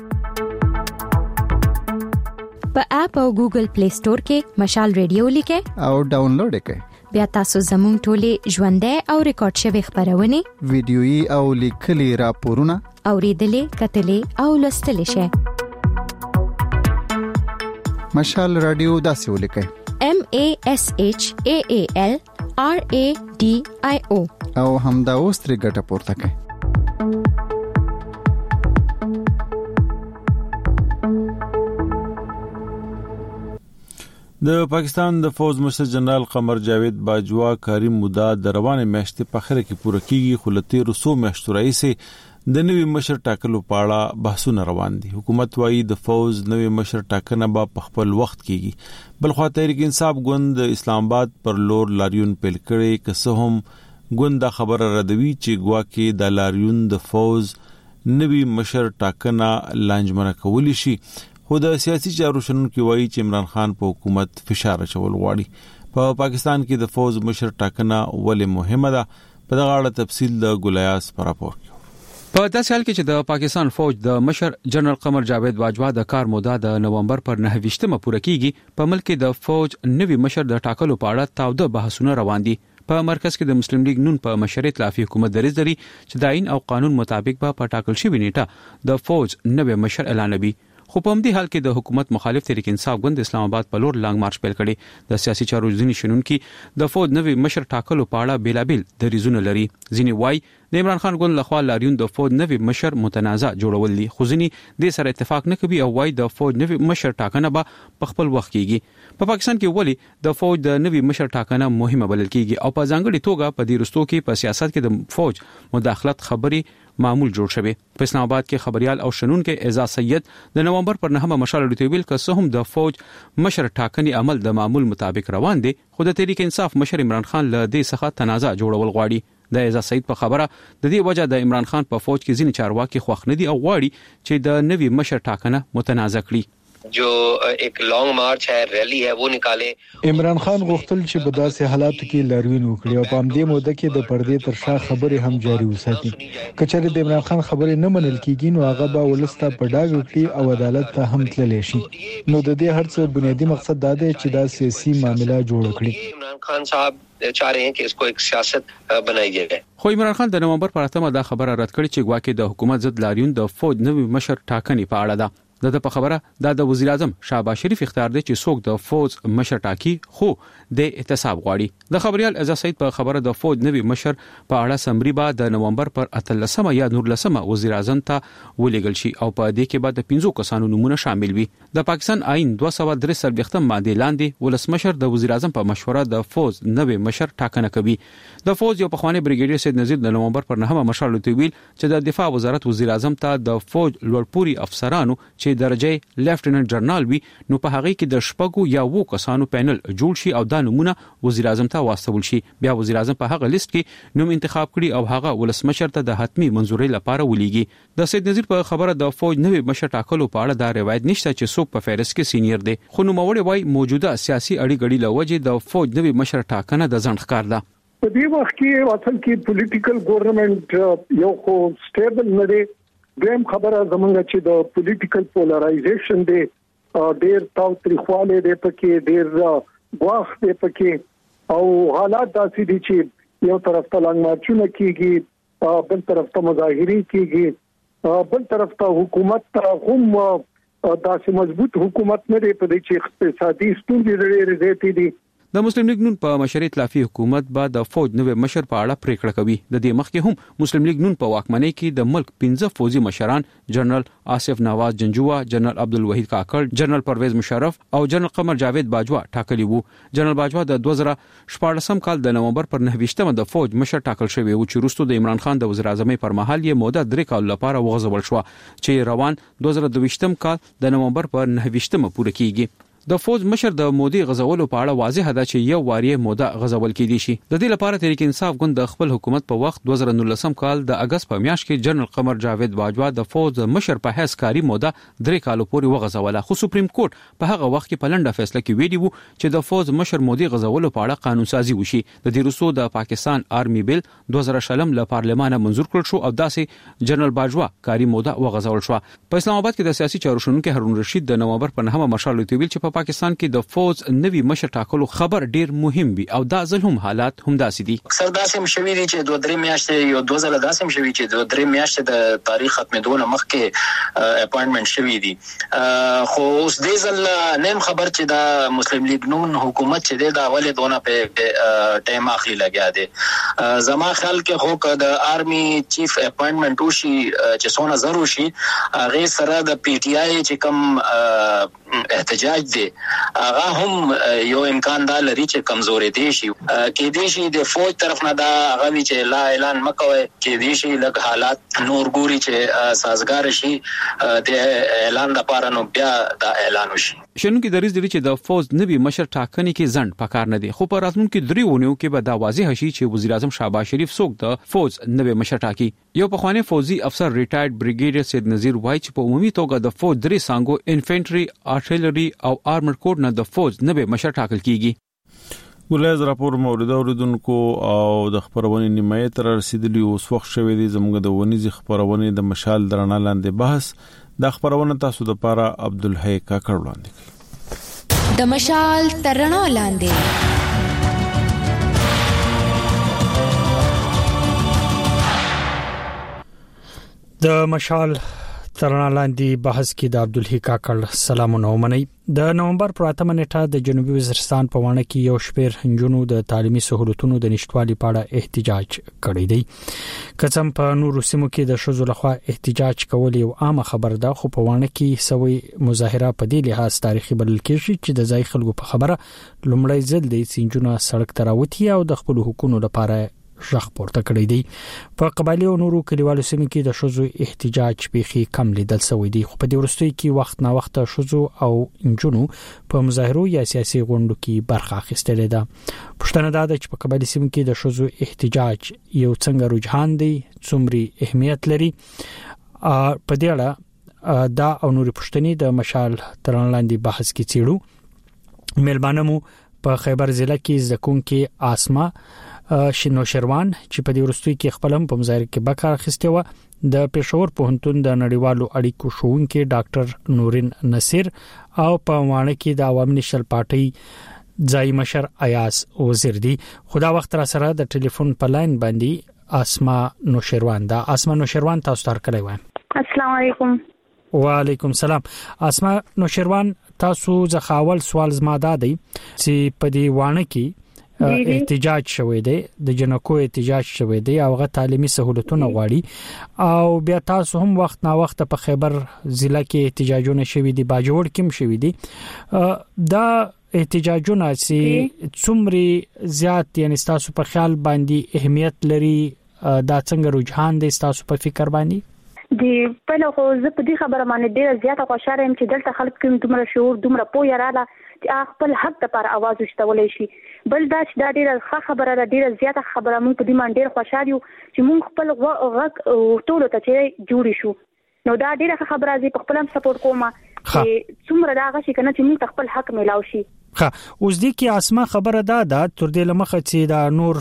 په اپ او ګوګل پلی سٹور کې مشال ریډیو لیکئ او ډاونلوډ یې کړئ. بیا تاسو زموږ ټولې ژوندۍ او ریکارډ شوی خبرونه ویډیويي او لیکلي راپورونه اوریدلې کتلې او لوستلې شئ. مشال رادیو داسې ولیکئ M A S H A A L R A D I O او همدا اوس ترې ګټه پورته کړئ. د پاکستان د فوج مشر جنرال قمر جاوید باجوا کاری موده د روانې میاشتې په اخر کې پوره کیږي خو لته رسو میاشتو رئیس د نوي مشر ټاکلو په اړه بحثونه روان دي. حکومت وايي د فوج نوي مشر ټاکنه به په خپل وخت کیږي. بلخو تحریک انصاف ګوند اسلام آباد پر لور لاریون پیل کړي که څه هم ګوند خبره ردوي چې ګواکې د لاریون د فوج نوي مشر ټاکنه لانجمنه کولی شي. خو د سیاسي چارو شنونکو وایي چې عمران خان په حکومت فشار اچول غواړي. په پاکستان کې د فوج مشر ټاکنه ولې مهمه ده؟ په دغه اړه تفصیل د ګولیاس پر راپور کې. په داسې حال کې چې د پاکستان فوج د مشر جنرال قمر جاوید باجوا د کار موده د نومبر پر نهه ویشتمه پوره کیږي، په ملک کې د فوج نوي مشر د ټاکلو په اړه تاوده بحثونه روان دي. په مرکز کې د مسلم لیگ نون په مشرۍ ائتلافي حکومت دریځ لري چې د آئین او قانون مطابق به په ټاکل شوی نیټه د فوج نوي مشر اعلانوي. خو په همدې حال کې د حکومت مخالف تحریک انصاف ګوند اسلام آباد په لور لانګ مارچ پیل کړي. د سیاسي چارو ځینې شنونکي د فوج نوي مشر ټاکلو په اړه بیلابیل دریځونه لري. ځینې وایي د عمران خان ګوند لخوا لاریون د فوج نوي مشر متنازع جوړول دي، خو ځینې د سره اتفاق نه کوي او وایي د فوج نوي مشر ټاکنه به په خپل وخت کیږي. په پاکستان کې ولی د فوج د نوي مشر ټاکنه مهمه بلل کیږي او په ځانګړي توګه په دې رستو کې په سیاست کې د فوج مداخلت خبري معمول جوړ شوی. په اسلام آباد کې خبريال او شنونکو اعزاز سید د نومبر پر نهمه مشال لټویل که هم د فوج مشر ټاکنې عمل د معمول مطابق روان دي، خو د تحریک انصاف مشر عمران خان له دې څخه تنازع جوړول غواړي. د اعزاز سید په خبره د دې وجہ د عمران خان په فوج کې ځینې چارواکي خوښ نه دي او غواړي چې د نوي مشر ټاکنه متنازع کړي. जो एक लॉन्ग मार्च है रैली है वो निकाले. عمران خان غوښتل چې په داسې حالاتو کې لاریون وکړي او په همدې موده کې د پردې تر شا خبرې هم جاري وساتي. کچره د عمران خان خبرې نه منل کیږي نو هغه به ولسته په ډاګ وکړي او عدالت ته هم تللی شي. نو د دې هرڅه بنیادی مقصد دا دی چې دا سیاسي معاملہ جوړ کړي. عمران خان صاحب چاہ رہے ہیں کہ اس کو ایک سیاست بنائی جائے. خو عمران خان د نومبر پر اتمه دا خبره رد کړې چې ګواکې د حکومت ضد لاریون د فوج نوي مشر ټاکنې په اړه ده. د په خبره دا د وزیر اعظم شهباز شریف اختیار دی چې څوک د فوج مشر ټاکی، خو د احتساب غواړي. د خبريال اعزاز سید په خبره د فوج نوي مشر په اړه سمري بعد د نومبر پر اتلسمه یا نورلسمه وزیر اعظم ته ولېږل شي او په دې کې بعد د پنځو کسانو نمونه شامل وي. د پاکستان آئین دوه سوه درې څلوېښتم ماده لاندې ولسمشر د وزیر اعظم په مشوره د فوج نوي مشر ټاکنه کوي. د فوج یو پخوانی بریګیډیر سید نذیر د نومبر پر نهمه مشال لټویل چې د دفاع وزارت وزیر اعظم ته د فوج لوړپوړي افسرانو چې درجه لیفټیننټ جنرال وي نو په هغه کې د شپږو یا وو کسانو پینل جوړ شي او دا نمونه وزیر اعظم ته واستول شي. بیا وزیر اعظم په هغه لیست کې نوم انتخاب کړي او هغه ولسمشر ته د حتمی منزوري لپاره ولېږي. د سید نذیر په خبره د فوج نوي مشر ټاکلو په اړه دا روایت نشته چې څوک په فهرست کې سینیئر دی، خو نو موړي وای موجوده سیاسي اړیګړي لوجه د فوج نوي مشر ټاکنه د ځنډ ښکار ده. په دې وخت کې اصل کې پولیټیکل ګورنمنت یو خو سټیبل نه دی. دیم خبره زمونږ چې د پولیټیکل پولرایزیشن دی، ډېر تاو تریخواله دی پکې، ډېر غواخ دی پکې او حالات داسې دي چې یو طرف ته لانګ مارچونه کیږي، بل طرف ته مظاهرې کیږي، بل طرف ته حکومت ته هم داسې مضبوط حکومت نه دی په دې چې اقتصادي ستونزې ډېرې زیاتې دي. د مسلم لیگ نون په مشرۍ ائتلافي حکومت بعد د فوج نوي مشر په اړه پریکړه کوي. د دې مخکې هم مسلم لیگ نون په واکمنۍ کې د ملک پنځه فوجي مشران جنرال آصف نواز جنجوه، جنرال عبدالوحید کاکړ، جنرال پرویز مشرف او جنرال قمر جاوید باجوا ټاکلي وو. جنرال باجوا د دوه زره شپاړسم کال د نومبر پر نهه ویشتمه د فوج مشر ټاکل شوی و چې وروسته د عمران خان د وزیر اعظم پر مهال یې موده درې کال لپاره وغځول شو چې روان دوه زره دوه ویشتم کال د نومبر پر نهه ویشتمه پوره کیږي. د فوج مشر د مودي غزولو په اړه واضح ده چې یو واری موده غزول کېدی شي. د دې لپاره تحریک انصاف ګوند د خپل حکومت په وخت دوه زره نولسم کال د اگست په میاشت کې جنرال قمر جاوید باجوا د فوج مشر په حیث کاری موده درې کالو پورې وغزوله، خو سپریم کورت په هغه وخت کې په لنډه فیصله کې ویلي وو چې د فوج مشر مودي غزولو په اړه قانون سازي وشي. د دې وروسته د پاکستان آرمي بیل دوه زره شلم له پارلمانه منزور کړل شو او داسې جنرال باجوا کاری موده وغزول شو. په اسلام آباد کې د سیاسي چارو شنونکو هارون رشید د نومبر په نهمه مشال لټویل چې په پاکستان کې د فوج نوي مشر ټاکلو خبر ډیر مهم وي او دا ځل هم حالات هم داسې دي. اکثر داسې هم شوي دي چې دوه درې میاشتې یو دوه ځله داسې هم شوي چې دوه درې میاشتې د تاریخ ختمېدو نه مخکې اپاینټمنټ شوي دي. خو اوس دې ځل نیم خبر چې دا مسلم لیگ نون حکومت چې دی دا ولې دونه په ټایم اخلي لګیا دی. زما خیال کې خو که د آرمي چیف اپاینټمنټ وشي چې څونه زر وشي هغې سره د پی ټی آی چې کوم احتجاج دی هغه هم یو امکان دا لري چې کمزورې دي شي کې دي شي د فوج طرف نه دا هغه چې لا اعلان مکوي کې دي شي لږ حالات نور ګوري چې سازگار شي د اعلان لپاره نو بیا دا اعلان وشي. شنونکو دریز دی چې د فوج نوی مشر ټاکنې کې ځند پکار نه دی خو په راتلونکو درې ونیو کې به دا واضح شي چې وزیر اعظم شهباز شریف څوک د فوج نوی مشر ټاکي. یو پخوانی فوجي افسر ریټایرډ بریګیډیر سید نذیر وایي چې په عمومي توګه د فوج درې څانګو انفنټری ارټلری او آرمر کوډ نه د فوج نوی مشر ټاکل کیږي. ولایز راپور مورد اوریدونکو او د خبرونې نیمایه تر رسیدلی اوس وخت شوې دي زموږ د ونیزي خبرونې د مشال درنه لاندې بحث د خبرونه تاسو د پاره عبدالحی کاکړ وړاندې کوي. د مشال ترنا لاندې د مشال ترنا لاندې بحث کې د عبدالحی کاکړ سلامونه ومني. د نومبر پر اتمه نیټه د جنوبي وزیرستان په وانه کې یو شمېر هنجونو د تعلیمي سہولتونو د نشټوالي په اړه احتجاج کړی دی. کڅم په نورو سیمو کې د شذو لخوا احتجاج کول یو عامه خبر ده خو په وانه کې سوي مظاهره په دې لحاظ تاریخي بلل کېږي چې د ځای خلکو په خبره لومړی ځل د سینجونو سړک تراوتی او د خپل حقوقو لپاره ژغ پورته کړی دی. په قبایلی او نورو کلیوالو سیمو کې د شذو احتجاج بيخي کم لیدل شوی دی خو په دې ورستۍ کې وخت نا وخت شذو او انجونو په مظاهرو یا سیاسي غونډو کې برخه اخیستلې ده. پښتنه دا ده چې په قبایلی سیمو کې د شذو احتجاج یو څنګه رجحان دی څومره اهمیت لري. په دې اړه دا او نورو پښتني د مشال ترنلاندې بحث کې چیړو. ملمانمو په خیبر ضلع کې زکونکي آسما شنو شروان چې په دې ورستوي کې خپلم په مظاهره کې بکار اخیسته و د پېښور پوهنتون د نړیوالو اړیکو شوونکي ډاکټر نورین نصیر او په وانه کې د عوامي نشل پارټي ځای مشر ایاز وزیر دی. خدا وخت را سره د ټلیفون په لاین باندې آسما نوشروان دا آسما نوشروان تاسو تر کړی و. السلام علیکم. وعلیکم السلام. آسما نوشروان تاسو ځخاول سوال زما دادی چې په دې وانه کې احتجاج شوی دی د جنکو احتجاج شوی دی او غو تعلیمي سہولتونه غواړي او بیا تاسو هم وخت نا وخت په خیبر ضلع کې احتجاجونه شوی دي باجوړ کې شوی دي دا احتجاجونه چې څومره زیات یعنی تاسو په خیال باندې اهمیت لري دا څنګه رجحان دي تاسو په فکر باندې دی په لو خو زه په دې خبره باندې ډیره زیاته خوشاله یم چې دلته خلک کوم دومره شعور دومره پوهه رااله چې خپل حق لپاره आवाज وشتولای شي. بل دا چې دا ډیره ښه خبره ده ډیره زیاته خبره موږ په دې باندې ډیر خوشاله یو چې موږ خپل غږ ټول ته چې جوړ شو. نو دا ډیره ښه خبره دي په خپل هم سپورټ کوم چې څومره دا غشي کنه چې موږ خپل حق ملاو شي. ها اوس دې کې اسما خبره ده دا تر دې لمخه چې دا نور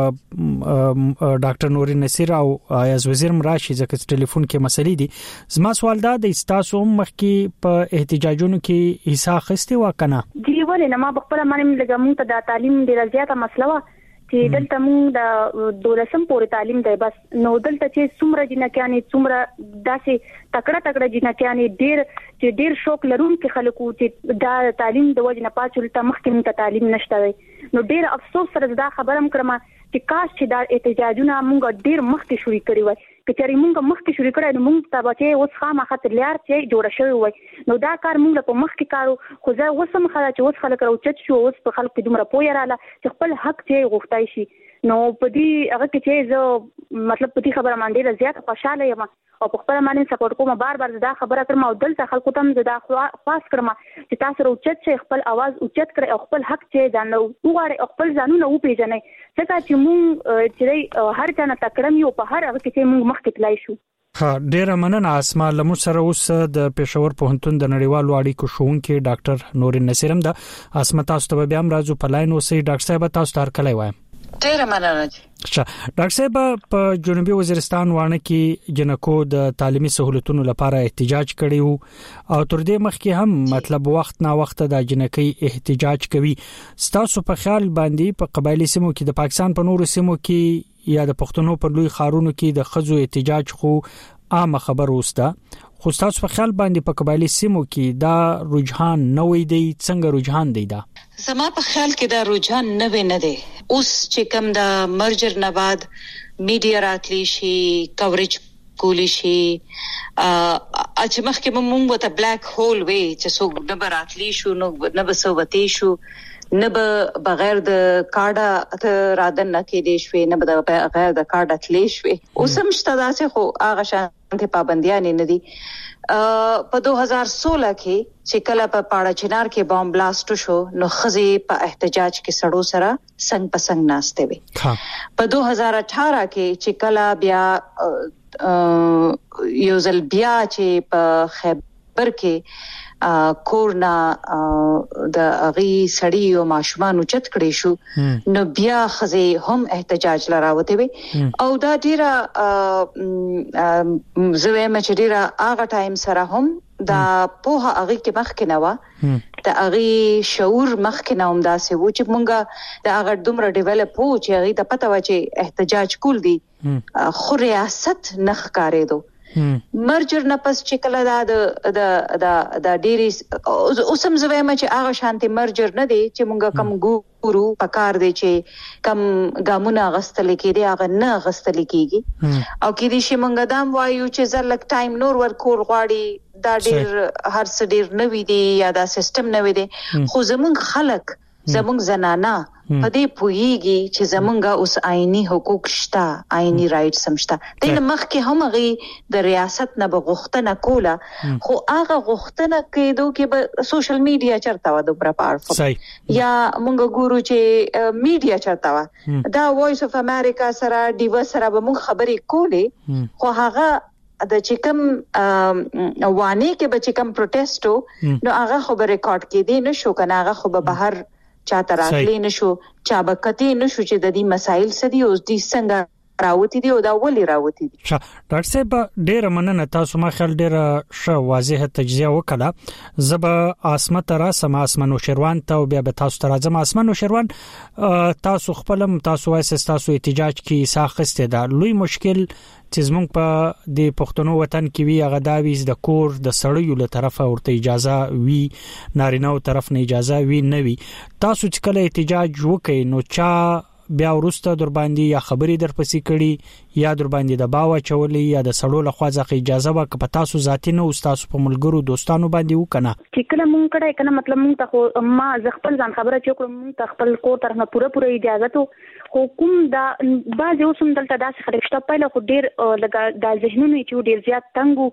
ډاکټر نورین نصیر او ایاز وزیر مراشي ځکه ټلیفون کې مسلې دي زما سوال دا د تاسو مخ کې په احتجاجونو کې حصہ اخیسته وکنه دی ولې نه ما خپل باندې لګم ته د تعلیم ډیره زیاته مسله و چې دلته موږ د دولسم پورې تعلیم دی بس نو دلته چې څومره جنکیانې څومره داسې تکړه تکړه جنکیانې ډیر چې ډیر شوق لرونکي خلکو چې دا تعلیم د وجه نه پاتول ته مخکې ته تعلیم نشته نو ډیر افسوس سره دا خبرم کړم چې کاش چې دا احتجاجونه موږ ډیر مخکې شروع کړی وای کچاري موږ مخکې شروع کړی نو موږ ته بچي اوس خامہ خاطر لار چې جوړ شوی وای نو دا کار موږ په مخکې کارو خو زه وسم خلا چې اوس خلک راوچت شو اوس په خلک دومره پوهه رااله چې خپل حق چې غوښتای شي نو په دې هغه کې چې زه مطلب په دې خبره باندې زیات خوشاله یم او په خپل باندې سپورټ کوم بار بار دا خبره کوم او دلته خلکو ته زدا خاص کړم چې تاسو راوچت شي خپل आवाज اوچت کړئ او خپل حق چې ځان وغواړئ خپل ځانونه وپیژنئ څنګه چې مونږ چې هر ځان تکړم یو په هر هغه کې چې مونږ مخکې تلای شو. ها ډیر مننه اسما لمو سره اوس د پېښور پوهنتون د نړیوالو اړیکو شوونکي ډاکټر نورین نصیرم د اسما تاسو ته بیا هم راځو په لاین اوسې ډاکټر صاحب تاسو تر کله وایم ډیر مننه. اچھا ډاکټر صاحب په جنوبي وزیرستان وانه کې جنکو د تعلیمي سہولتونو لپاره احتجاج کړی وو او تر دې مخکې هم مطلب وخت نا وخت د جنکۍ احتجاج کوي تاسو په خیال باندې په قبایلی سیمو کې د پاکستان په نورو سیمو کې یا د پښتنو په لوی خارونو کې د خزو احتجاج خو عام خبر اوسته خو تاسو په خیال باندې په قبایلی سیمو کې دا رجحان نه وي دی څنګه رجحان دی دا زما په خیال کې دا رجحان نه وي نه دی اوس چې کوم دا مرجر نه بعد میډیا راتلی شي کوریج کول شي ا چې مخکې مونږ ته بلیک هول وي چې څوک نه براتلی شو نو نه بسوتی شو نه به بغیر د کارډه ته رادن نه کېدې شوې نه به بغیر د کارډه تلې شوې اوس هم شته داسې خو هغه شانتي پابندیان نه دي په دوه هزار سولہ کې چې کله په پاړه چنار کې بام بلاست شو نو خزي په احتجاج کې سړو سره څنګ په څنګ ناشته وي په دوه هزار اٹھارہ کې چې کله بیا یو ځل بیا چې په خیبر کې کورنا د اغي سړی او ماشومان چت کړي شو نو بیا خزي هم احتجاج لراوته وي او دا ډیره زوی مچ ډیره هغه ټایم سره هم دا په هغه کې مخ کې نوا د اغي شعور مخ کې نوم داسې و چې مونږه د هغه دومره ډیولپ وو چې هغه ته پته و چې احتجاج کول دي خو ریاست نخ کارې دو مرجر نه پس چې کله دا د د د د ډيري اوسم زوی ما چې هغه شانتي مرجر نه دی چې مونږه کم ګورو پکار دی چې کم ګامونه غستل کېږي هغه نه غستل کېږي او کې دي چې مونږه دام وایو چې زلک ټایم نور ور کول غواړي دا ډیر هر څه ډیر نوې دي یا دا سیستم نوې دي خو زمونږ خلک زمونږ زنانا په دې پوېږي چې زمونږه اوس آئینی حقوق شته آئینی رائټس هم شته د مخکې هم غي د ریاست نه بغختنه کوله خو هغه غختنه کېدو کې به سوشل میډیا چرته و د پرپارف یا مونږ ګورو چې میډیا چرته و دا وایس اف امریکا سره ډیو سره به مونږ خبرې کولې خو هغه د چکم وانه کې به چکم پروتستو نو هغه خبر ریکارډ کړي نشو کنه هغه خو به بهر چاته راغلی نشو چا بکتی نشو چې د دې مسایل سدي او د څنګه راوتی دي او دا ولې راوتی دي ډاکټر صاحب ډېر مننه تاسو ما خل ډېر ښه واضح تجزیه وکړه زب اسمت را سم اسمنو شروان ته بیا به تاسو تر ازم اسمنو شروان تاسو خپلم تاسو وایس تاسو احتجاج کی ساخسته دا لوی مشکل چې زمونږ په د پښتنو وطن کې وی هغه داویز د کور د سړیو له طرفه ورته اجازه وی نارینه او طرف نه اجازه وی نه وی تاسو چې کله احتجاج وکړي نو چا بیا ورسته در باندې یا خبري در پسې کړي یا در باندې د باوا چولې یا د سړو له خوا ځکه اجازه ورک په تاسو ذاتی نه او تاسو په ملګرو دوستانو باندې وکنه چې کله مونږ کړه کنه مطلب مونږ ته ما ز خپل ځان خبره چې کوم مونږ ته خپل کو طرف نه پوره پوره اجازه ته حکوم دا باز اوسم دلته داسې خلک شته پایله خو ډیر لګا د ذهنونو چې ډیر زیات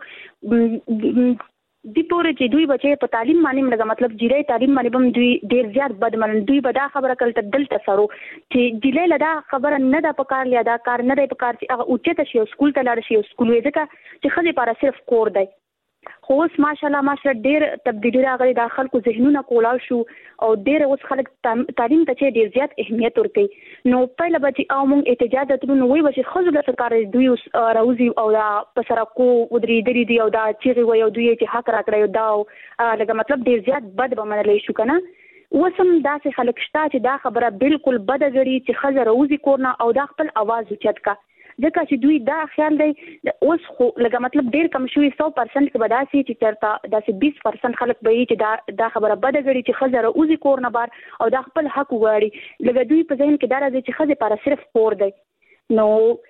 تنګو د پوره چې دوی بچي په تعلیم باندې لګا مطلب جیره تعلیم باندې بم دوی ډیر زیات بدمن دوی به دا خبره کړل دلته سره چې جله لدا خبره نه دا پکار لیا دا کار نه دی پکار چې هغه اوچته شي سکول ته لاړ شي سکول وې ځکه چې خزي لپاره صرف کور دی خو اوس ماشالله ماشالله ډیر تبدیلی راغلي د خلکو ذهنونه کولاو شو او ډیر اوس خلک تعلیم ته چې ډیر زیات اهمیت ورکړي نو پهله به چې او مونږ احتجاج درته نو وای چې خزو د سرکار دوی اوس راوزي او دا پسرکو ودري دري دی او دا چې وای او دوی چې حق راکړي دا لکه مطلب ډیر زیات بد بمنلې شو کنه وسم داسې خلک شته چې دا خبره بالکل بد غړي چې خزه راوزي کورنا او دا خپل आवाज اوچت کا ځکه چې دوی دا خیال دی اوس خو لکه مطلب ډیر کم شوی سو پرسنټ کې بداسي چې چرته داسې بیس پرسنټ خلک به چې دا دا خبره بد غړي چې خزر اوزي کور نه بار او دا خپل حق وغواړي لکه دوی په ذهن کې دا راځي چې خزه پر صرف کور دی نو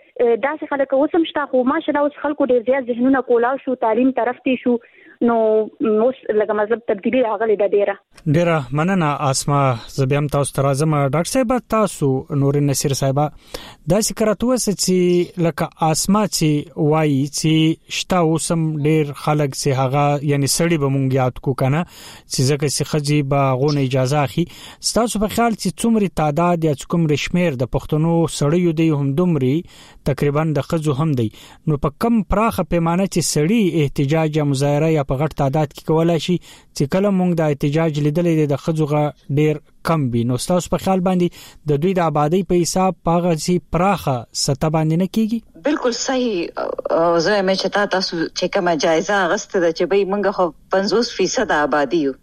دا څه خلک اوسم شته خو ماشالله اوس خلکو ډیر زیات ذهنونه کولاو شو تعلیم طرف ته شو نو اوس لکه مطلب تبدیلی راغلی د ډیره ډیره مننه اسما زبیم تاسو تر ازم ډاکټر صاحب تاسو نور نصیر صاحب دا ذکرته چې لکه اسما چې وایي چې شتا اوسم ډیر خلک چې هغه یعنی سړی به مونږ یاد کو کنه چې ځکه چې خځې به غو اجازه اخی تاسو په خیال چې څومره تعداد یا کوم رشمیر د پښتنو سړیو دی هم دومره تقریبا د خځو هم دی نو په کم پراخه پیمانه چې سړی احتجاج یا مظاهره یا په غټ تعداد کې کولای شي چې کله مونږ د احتجاج لیدلې د خځوغه ډیر کم وي نو تاسو په خیال باندې د دوی د آبادی په حساب پاغه سي پراخه سطح باندې نه کیږي بالکل صحیح زه مې چې تاسو چې کومه جایزه غسته ده چې به مونږ خو پنځوس فیصد آبادی یو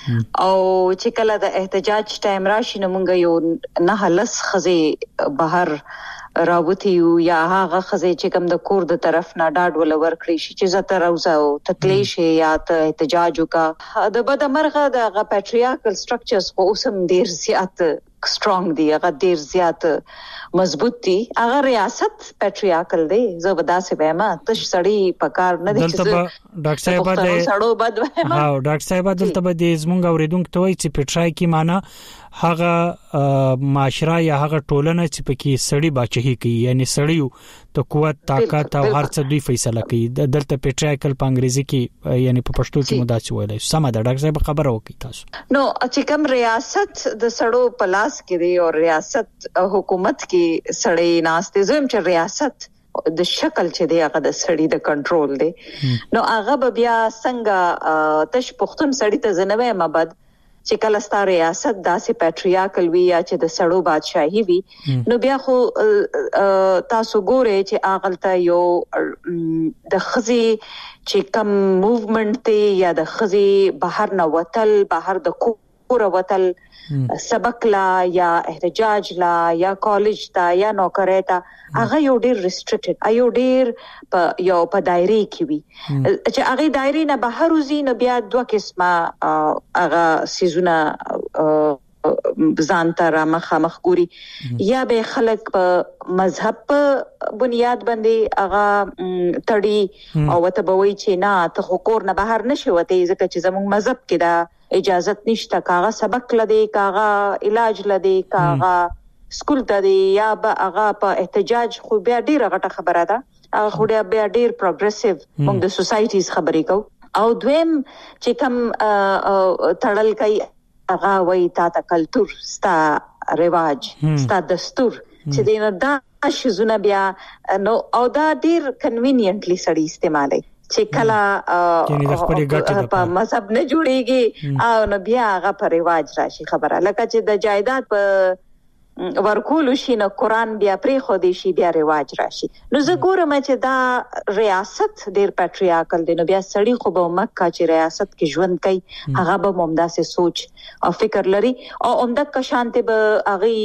او چې کله د احتجاج ټایم راشي نو مونږ یو نه لس خزي بهر راوتی یا هغه خزه چې کوم د کور د طرف نه ډاډ ول ورکړي شي چې زته راوځو تکلیش یا ته احتجاج وکا د بد مرغه د غ پټریارکل سټرکچرز خو اوسم ډیر زیات سترونګ دی هغه ډیر زیات مضبوط دی هغه ریاست پیټریاکل دی زبدا سه بهما تش سړی پکار نه دي چې ډاکټر صاحب د سړو بد وهما ها ډاکټر صاحب دلته به د زمونږ اوریدونکو ته وایي چې پیټرای کی معنا هغه معاشره یا هغه ټولنه چې پکې سړی بچی کوي یعنی سړیو ته قوت طاقت او هر څه دوی فیصله کوي دلته پیټریاکل په انګریزي کې یعنی په پښتو کې مداسي ویلای سم ده ډاکټر صاحب خبره وکي تاسو نو چې کوم ریاست د سړو پلاس کې دی او ریاست حکومت کې سړی ناشته زم چې ریاست د شکل چې دی هغه د سړی د کنټرول دی نو هغه بیا څنګه تش پښتون سړی ته زنوي مبد چې کله ستاره ریاست داسې پیټریاکل وی یا چې د سړو بادشاہي وی نو بیا خو تاسو ګورئ چې اغلطه یو د خزي چې کم موومنت دی یا د خزي بهر نه وتل بهر د کور وتل سبق لا یا احتجاج لا یا کالج تا یا نوکری تا هغه یو ډیر ریستریکټډ ایو ډیر په یو په دایره کې وي چې هغه دایره نه بهر وزي نو بیا دوه قسمه هغه سيزونه ځان تر مخه مخګوري یا به خلک په مذهب په بنیاد باندې هغه تړي او ته به وایي چې نه ته حکومت نه بهر نشي وته ځکه چې زموږ مذهب کې دا اجازت نشته کاغه سبق لدی کاغه علاج لدی کاغه سکول ته دی یا به هغه په احتجاج خو بیا ډیره غټه خبره ده هغه خو بیا ډیر پروګریسیو موږ د سوسایټیز خبرې کو او دویم چې کوم تړل کوي هغه وایي تا ته کلچر ستا رواج ستا دستور چې دینه دا شزونه بیا نو او دا ډیر کنوینینټلی سړی استعمالي چې کله په مذهب نه جوړيږي او نو بیا هغه پر رواج راشي خبره لکه چې د جایداد په ورکول شي نو قران بیا پرې خو دي شي بیا رواج راشي نو زه ګورم چې دا ریاست ډیر پیټریاکل دی نو بیا سړی خو به مکه چې ریاست کې ژوند کوي هغه به ممداسه سوچ او فکر لري او عمده کا شانته به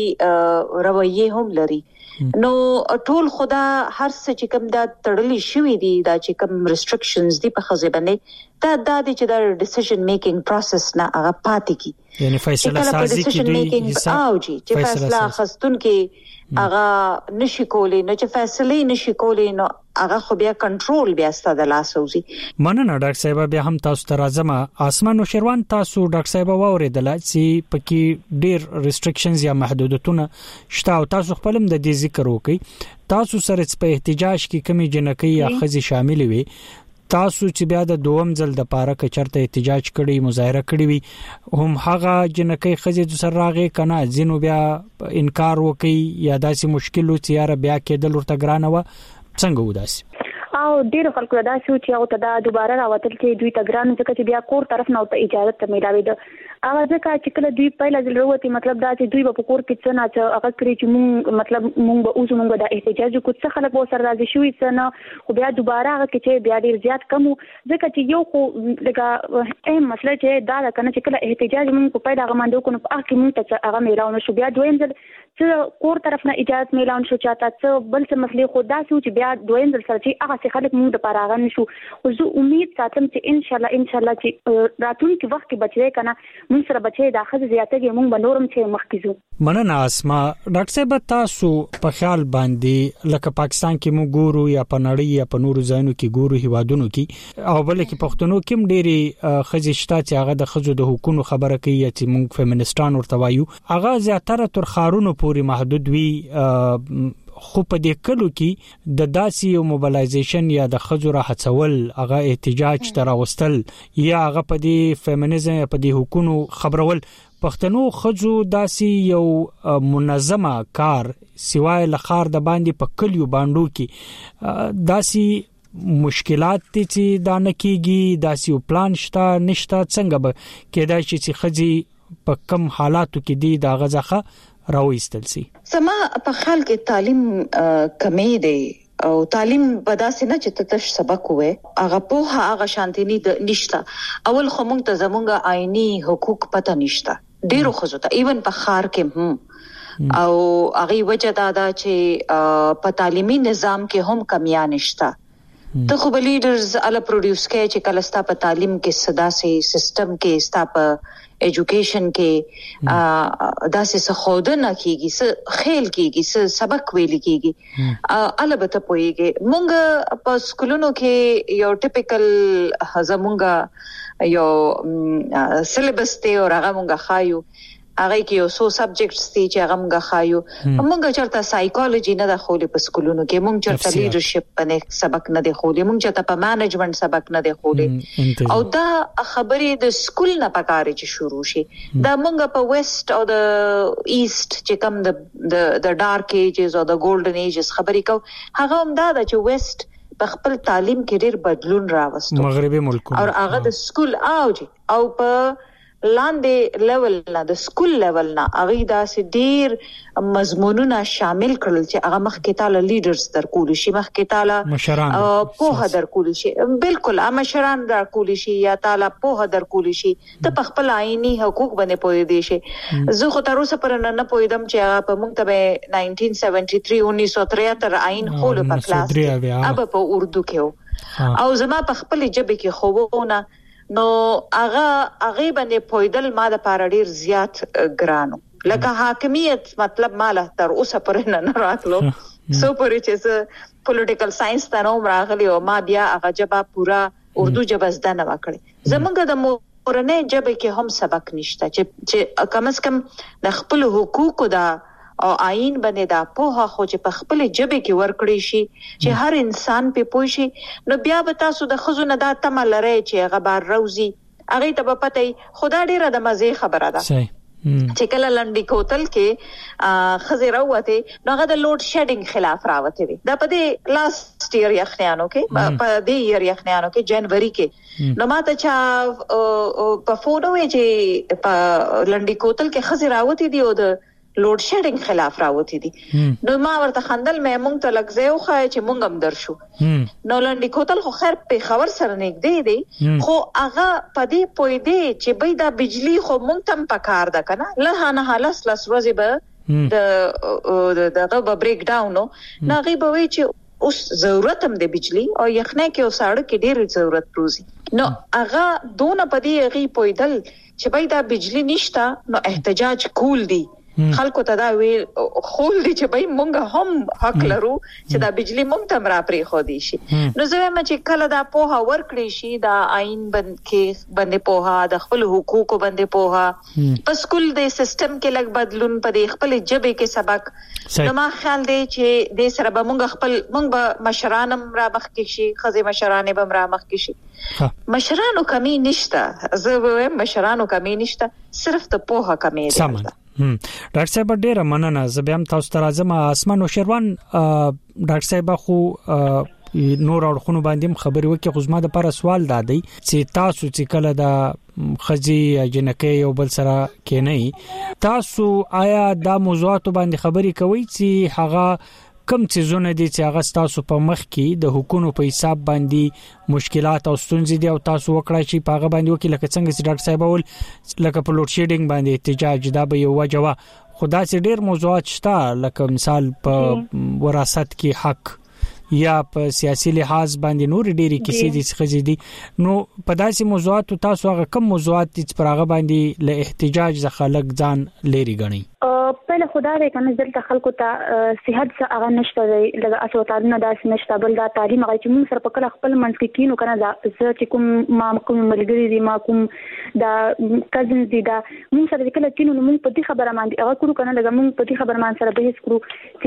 هغه رویه هم لري نو ټول خدا هر څه چې کوم دا تړلې شوې دي دا چې کوم ریستریکشنز دي په خزه باندې دا د دې چې دا ډیسیژن میکینګ پروسس نه هغه پاتې کی یعنی فیصله سازي کې دوی حساب او جی چې فیصله خستون کې هغه نشي کولای نو چې فیصله نشي کولای نو هغه خو بیا کنټرول بیا ستاسو د لاس وزي مننه ډاکټر صاحب بیا هم تاسو ته راځم اسمان شروان تاسو ډاکټر صاحب واوریدل چې پکې ډیر ریستریکشنز یا محدودیتونه شته او تاسو خپل هم د دې ذکر وکي تاسو سره په احتجاج کې کمی جنکی یا خزي شامل وي تاسو چې بیا د دوم ځل د پاره ک چرته احتجاج کړي مظاهره کړي وي هم هغه جنکی خزي د سر راغې کنه ځینو بیا انکار وکي یا داسې مشکل و چې یاره بیا کېدل ورته ګرانه و څنګه وداسي او ډیر خلکو دا شو چې او ته دا دوباره راوتل چې دوی ته ګران ځکه چې بیا کور طرف نه ته اجازه ته ملاوي ده اواز ځکه چې کله دوی پهلا ځل وروتي مطلب دا چې دوی په کور کې څه نه چې هغه کړی چې مونږ مطلب مونږ به اوس مونږ د احتجاج کو څه خلک و سره راځي شوې څه نه خو بیا دوباره هغه چې بیا ډیر زیات کم ځکه چې یو خو لکه اهم مسله چې دا کنه چې کله احتجاج مونږ په پیدا غماندو کو نو په اخر مونږ ته هغه میلاو نشو بیا دویم ځل چې کور طرف نه اجازه میلاو نشو چاته څه بل څه مسلې خو دا چې بیا دویم ځل سره چې هغه خلک مونږ د پاره غن نشو خو زه امید ساتم چې ان شاء الله ان شاء الله چې راتلونکي وخت کې بچي کنه مونږ سره بچي دا خزه زیاتېږي مونږ بنورم چې مخکې مننه اسما ډاکټر صاحب تاسو په خیال باندې لکه پاکستان کې مو ګورو یا په نړۍ یا په نورو ځایونو کې ګورو هیوادونو کې او بل کې پښتنو کې هم ډېری خزشتا چې هغه د خزو د حقوقو خبره کوي چې مونږ فیمینستان ورته وایو هغه زیاتره تر خارونو پورې محدود وي خو په دې کلو کې د داسي یو موبلایزیشن یا د خزو را هڅول هغه احتجاج تر واستل یا هغه په دې فیمینیزم په دې حقوقو خبرول پښتنو خزو داسي یو منظمه کار سوای لخر د باندې په کلیو باندې کې داسي مشکلات چې دا نه کیږي داسي پلان شته نشته څنګه به کېدای شي چې خزي په کم حالاتو کې دي دا غزخه راوېستل سي سما په خال کې تعلیم کمې دی او تعلیم بداسه نه چې تاسو سبق وې هغه په هغه شانتي نشته اول خو موږ ته زمونږه آئینی حقوق پته نشته ډیرو خزو ته ایون په خار کې هم او هغه وجه دا ده چې په تعلیمي نظام کې هم کمیان نشته ته خو لیډرز اله پروډوس کې چې کله ستا په تعلیم کې صدا سي سیستم کې ستا په ایجوکیشن کې داسې څه خودنه کیږي څه خیل کیږي څه سبق ویل کیږي اله به ته پويږي مونږ په سکولونو کې یو ټیپیکل زمونږ یو سلیبس ته او هغه مونږ خایو هغه کې یو څو سبجیکټس دي چې هغه موږ خایو موږ چرته سایکالوجي نه د خولې په سکولونو کې موږ چرته لیډرشپ باندې سبق نه دی خولې موږ چرته په مانجمنت سبق نه دی خولې او دا خبرې د سکول نه پکاره چې شروع شي دا موږ په ویسٹ او د ایست چې کوم د د ډارک ایجز او د ګولډن ایجز خبرې کو هغه هم دا چې ویسٹ په خپل تعلیم کې ډېر بدلون راوستو مغربي ملکونو او هغه د سکول اوج او په لاندې لیول نه د سکول لیول نه هغه داسې ډیر مضمونونه شامل کړل چې هغه مخکې تعالی لیډرز درکول شي مخکې تعالی په درکول شي بالکل مشران درکول شي یا تعالی په درکول شي ته په خپل آئینی حقوق باندې پوي دي شي زه خو تر اوسه پر نه پویدم چې هغه په موږ ته نائنټین سیونټي تھری انیس سو تریہتر آئین خول په کلاس اب په اردو کې او زما په خپل جبه کې خوونه نو هغه هغه باندې پویدل ما د پاره ډیر زیات ګرانو لکه حاکمیت مطلب ماله تر اوسه پرې نه راتلو سو پرې چې پولیټیکل ساينس ته نو راغلی او ما بیا هغه جبا پورا اردو جبا زده نه وکړي زمونږ د مورنه جبه کې هم سبق نشته چې چې کم از کم د خپل حقوقو دا او آئین باندې دا په خو چې په خپل جبه کې ورکړی شي چې هر انسان په پوي شي نو بیا به تاسو د خزونه دا تم لري چې غبار روزي هغه ته په پته خدا ډیره د مزه خبره ده چې کله لنډی کوتل کې خزر اوته نو هغه د لوډ شیډینګ خلاف راوته وي دا په دې لاست ایئر یخنیانو کې په دې ایئر یخنیانو کې جنوري کې نو ماته چا په فونو چې په لنډی کوتل کې خزر اوته دی او د لوډ شیډینګ خلاف راوتی دي نو ما ورته خندل مې مونږ ته لګځه او خای چې مونږ هم درشو نو لنډی کوتل خو خیر په خبر سره نګدې دي خو هغه پدې پوي دي چې بيد بجلی خو مونږ تم پکار ده کنه له نه حالس لس ورځې به د دغه بریک ډاون نو نغي به وی چې اوس ضرورت هم د بجلی او یخنه کې او ساړه کې ډېر ضرورت پروزي نو هغه دونه پدې غي پویدل چې بيد بجلی نشتا نو احتجاج کول دي خلکو ته دا ویل خول دي چې بای مونږ هم حق لرو چې دا بجلی مونږ ته مرا پرې خو دي شي نو زه وایم چې کله دا پوها ورکړي شي دا آئین بند کې باندې پوها د خپل حقوقو باندې پوها په سکول د سیستم کې لګ بدلون په خپل جبه کې سبق نو ما خیال دی چې د سره به مونږ خپل مونږ به مشرانم را مخ کې شي خزه مشرانه به را مخ کې شي مشرانو کمی نشته زه وایم مشرانو کمی نشته صرف ته پوها کمی ده ډاکټر صاحب ډیره مننه زه به هم تاسو ته راځم اسمان او شروان ډاکټر صاحب خو نور اړخونو باندې خبرې وکي خو زما د پر سوال دادی چې تاسو چې کله د خزي جنکې یو بل سره کې نه تاسو آیا دا موضوعات باندې خبرې کوي چې هغه کم چیزونه دي چې هغه تاسو په مخ کې د حکومت په حساب باندې مشکلات او ستونزې دي او تاسو وکړای شي په هغه باندې وکړي لکه څنګه چې ډاکټر صاحب ول لکه په لوډ شیډینګ باندې احتجاج دا به یو وجوه خدا سي ډېر موضوعات شته لکه مثال په وراثت کې حق یا په سیاسي لحاظ باندې نور ډېری کیسې دي څخه دي نو په داسې موضوعات تاسو هغه کم موضوعات چې پر هغه باندې له احتجاج ځخه لګ ځان لري غني پهله خدای دې کنه دلته خلکو ته صحت څخه هغه نشته لږه اسوتارونه داسې نشته بل دا تعلیم هغه چې موږ سره په کله خپل منځ کې کینو کنه دا چې کوم ما کوم ملګری دي ما کوم دا کزن دي دا موږ سره کله کینو نو موږ په دې خبره باندې هغه کړو کنه لږه موږ په دې خبره باندې سره بحث کړو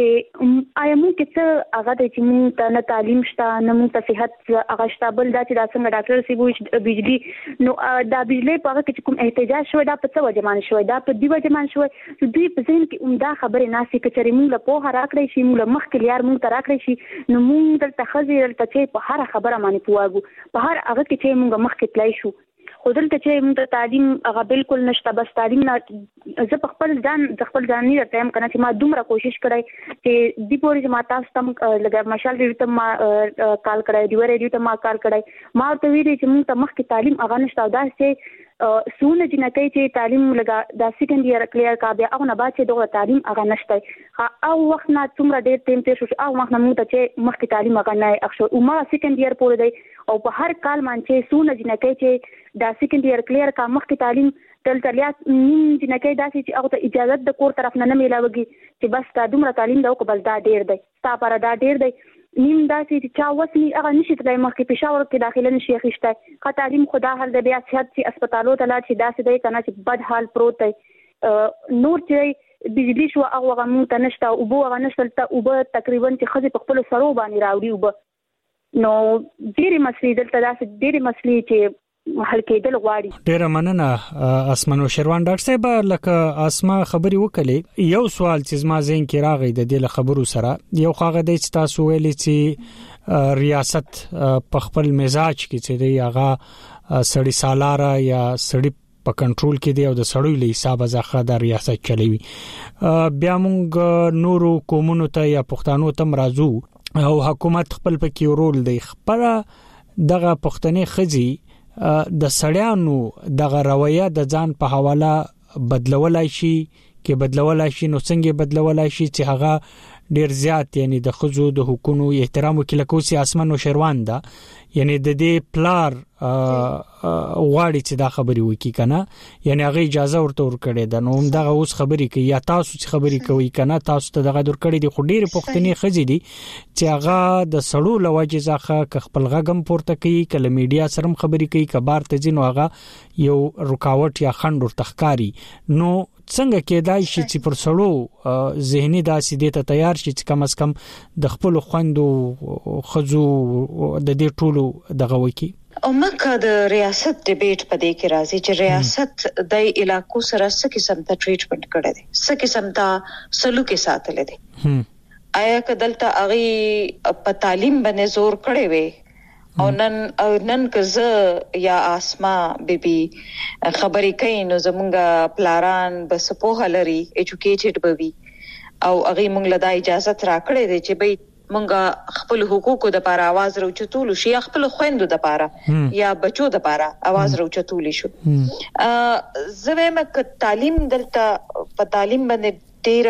چې آیا موږ چې هغه د چې موږ ته نه تعلیم شته نه موږ ته صحت هغه شته بل دا چې دا څنګه ډاکټر سی وایي بجلی نو دا بجلی په هغه کې کوم احتجاج شوی دا په څه وجه باندې شوی دا په دې وجه باندې شوی چې دوی په ځین کې عمده خبره ناسي کچري موږ له په راکړی شي موږ مخ کې یار موږ ته راکړی شي نو موږ دلته خزي دلته چې په هر خبره باندې پواګو په هر هغه کې چې موږ مخ کې تلای شو خو دلته چې موږ تعلیم هغه بالکل نشته بس تعلیم نه زه په خپل ځان د خپل ځان نه ټایم کنه چې ما دومره کوشش کړای چې دی پورې چې ما تاسو تم لګا مشال ریډیو ته ما کال کړای دی ریډیو ته ما کال کړای ما ته ویلي چې موږ ته مخ کې تعلیم هغه نشته دا چې سونه جنکې چې تعلیم لګا د سیکنډ ایئر کلیر کا بیا او نه با چې دغه تعلیم هغه نشته او وخت نه څومره ډیر ټیم تیر شو او وخت نه موږ ته چې مخکې تعلیم هغه نه اخشو او ما سیکنډ ایئر پورې دی او په هر کال باندې سونه جنکې چې د سیکنډ ایئر کلیر کا مخکې تعلیم تل تلیات نیم جنکې داسې چې هغه ته اجازه د کور طرف نه نه میلاوږي چې بس تا دومره تعلیم دا او بل دا ډیر دی ستا پر دا ډیر دی نیم داسې چې چا وسني هغه نشي تلای مخکې پېښور کې داخله نشي اخیسته خا تعلیم خدا حال د بیا صحت چې هسپتالو ته لاړ شي داسې دی کنه چې بد حال پروت دی نور چې بجلی شو هغه هغه مونږ ته نشته او بو هغه نشته او به تقریبا چې خزي په خپل سرو باندې راوړي او نو ډېری مسلې دلته داسې ډېری مسلې چې حل کېدل غواړي. ډیره مننه اسمنو شروان ډاکټر صاحب لکه اسما خبري وکړي یو سوال چې زما ذهن کې راغی د دې خبرو سره یو خاغه د تاسو ویلې چې ریاست په خپل مزاج کې چې دی هغه سړی سالاره یا سړی په کنټرول کې دی او د سړی له حساب ځخه د ریاست چلیوي بیا موږ نورو قومونو ته یا پښتنو ته مرزو او حکومت خپل پکې رول دی خپل دغه پښتنې خزي د سړیانو دغه رویه د ځان په حواله بدلولای شي کې بدلولای شي نو څنګه بدلولای شي چې هغه ډیر زیات یعنی د خزو د حقوقو احترام وکړي لکه سیاسمن او شروان دا یعنی د دې پلار غواړي چې دا خبري وکړي کنه یعنی هغه اجازه ورته ورکړي دا نو دغه اوس خبري کوي یا تاسو چې خبري کوي کنه تاسو ته دغه ورکړي دي خو ډیر پښتني خزي دي چې هغه د سړو لوجه ځخه خپل غږم پورته کوي کله میډیا سره خبري کوي کبار ته ځینو هغه یو رکاوټ یا خند ورته ښکاری نو څنګه کېدای شي چې پر سړو ذهني داسې دې ته تیار شي چې کم از کم د خپل خوندو خزو د دې ټولو دغه وکی او مکه د ریاست ډیبیټ په دې کې راځي چې ریاست د علاقو سره څه قسم ته ټریټمنټ کړي دي څه قسم ته سلوک ساتل دي آیا کدلته اغي په تعلیم باندې زور کړي وي او نن نن کزه یا اسما بیبي خبرې کوي نو زمونږ پلاران بس په هلري ایجوکیټډ بوي او اغه مونږ له اجازه راکړې دي چې به مونږ خپل حقوقو د لپاره आवाज راوچتول شي خپل خويندو د لپاره یا بچو د لپاره आवाज راوچتول شي زه مې تعلیم دلته په تعلیم باندې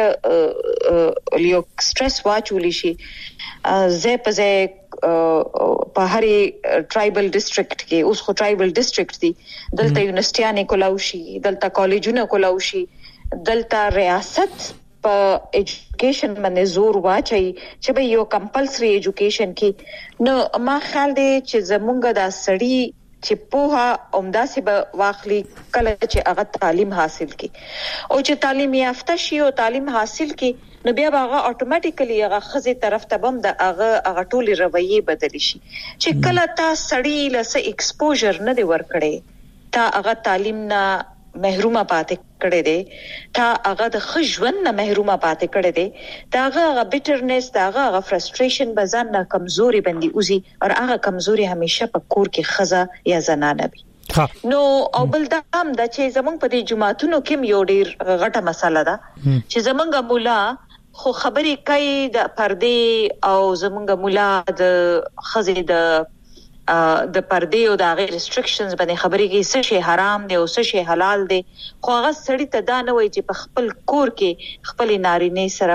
ډیر لیو سټرس واچول شي زه په زه په هرې ټرایبل ډیسټریکټ کې اوس خو ټرایبل ډیسټریکټ دي دلته یونیورسيټیانه کولاو شي دلته کالجونه کولاو شي دلته ریاست په ایجوکیشن باندې زور واچي چې به یو کمپلسري ایجوکیشن کې نو ما خیال دی چې زمونږ د سړی چې په عمده سي به واخلي کله چې هغه تعلیم حاصل کړي او چې تعلیم یافته شي او تعلیم حاصل کړي نو بیا هغه اتوماتیکلی هغه خزي طرف ته بم د هغه هغه ټولي رویه بدل شي چې کله تا سړی لسه ایکسپوژر نه دی ورکړي تا هغه تعلیم نه محرومه پاتې کړي دي تا هغه د خجون نه محرومه پاتې کړي دي دا هغه بیټرنس دا هغه فرستریشن بزن نه کمزوري بندي اوزي او هغه کمزوري همیشه په کور کې خزه یا زنانه وي نو او بل دا هم د چې زمونږ په دې جماعتونو کې یو ډیر غټه مسله ده چې زمونږ مولا خو خبرې کوي د پردې او زمونږ مولا د خزې د د پردې او د غیر ریستریکشنز باندې خبرې کوي څه شی حرام دي او څه شی حلال دي خو هغه سړی ته دا نه وایي چې په خپل کور کې خپل نارینه سره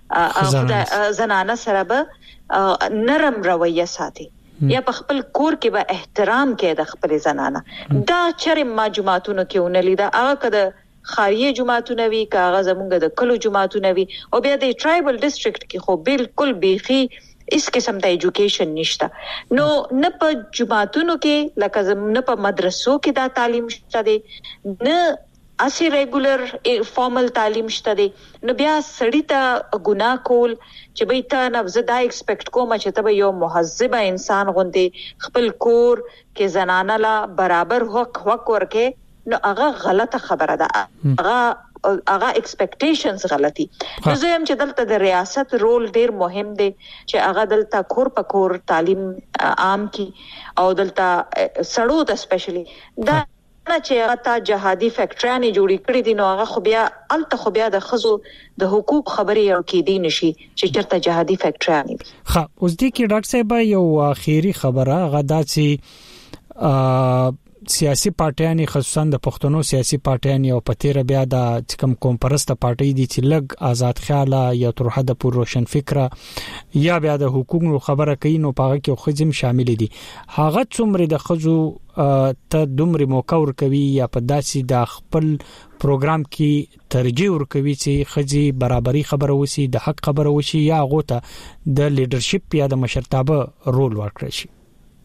به زنانه سره به نرم رویه ساتي یا په خپل کور کې به احترام کوي د خپل زنانه دا چرې ما جماعتونو کې ونلی دا هغه کده خاریه جماعتونه وی کاغه زمونږ د کلو جماعتونه وی او بیا د ټرایبل ډیسټریکټ کې خو بالکل بیخي اس قسم ته ایجوکیشن نشته نو نه په جماعتونو کې لکه نه په مدرسو کې دا تعلیم شته دي نه اسی ریګولر فارمل تعلیم شته دي نو بیا سړی ته ګناه کول چې به ته نه زدا ایکسپیکټ کوم چې ته یو مهذب انسان غوندي خپل کور کې زنانه لا برابر حق حق ورکه نو هغه غلطه خبره ده هغه هغه ایکسپیکټیشنز غلطي نو زه هم چې دلته د ریاست رول ډیر مهم دی چې هغه دلته کور په کور تعلیم عام کی او دلته سړو د سپیشلی دا نه چې هغه تا جهادي فیکټریانه جوړی کړی دي نو هغه خو بیا الته خو بیا د خزو د حقوق خبرې او کې دي نشي چې چرته جهادي فیکټریانه دي ها اوس دې کې ډاکټر صاحب یو اخیری خبره غدا چې سیاسي پارټیان خصوصا د پښتنو سیاسي پارټیان او پتیره بیا د کوم قوم پرسته پارټي دي چې لګ آزاد خیاله یا تر حد پورې روشن فکره یا بیا د حقوقو خبره کوي نو پاغه کې خو هم شامل دي هغه څومره د خزو ته دومره موقع ورکوي یا په داسې د خپل پروګرام کې ترجیح ورکوي چې خزي برابرۍ خبره وسی د حق خبره وشي یا غوته د لیډرشپ یا د مشرتابه رول ورکړي شي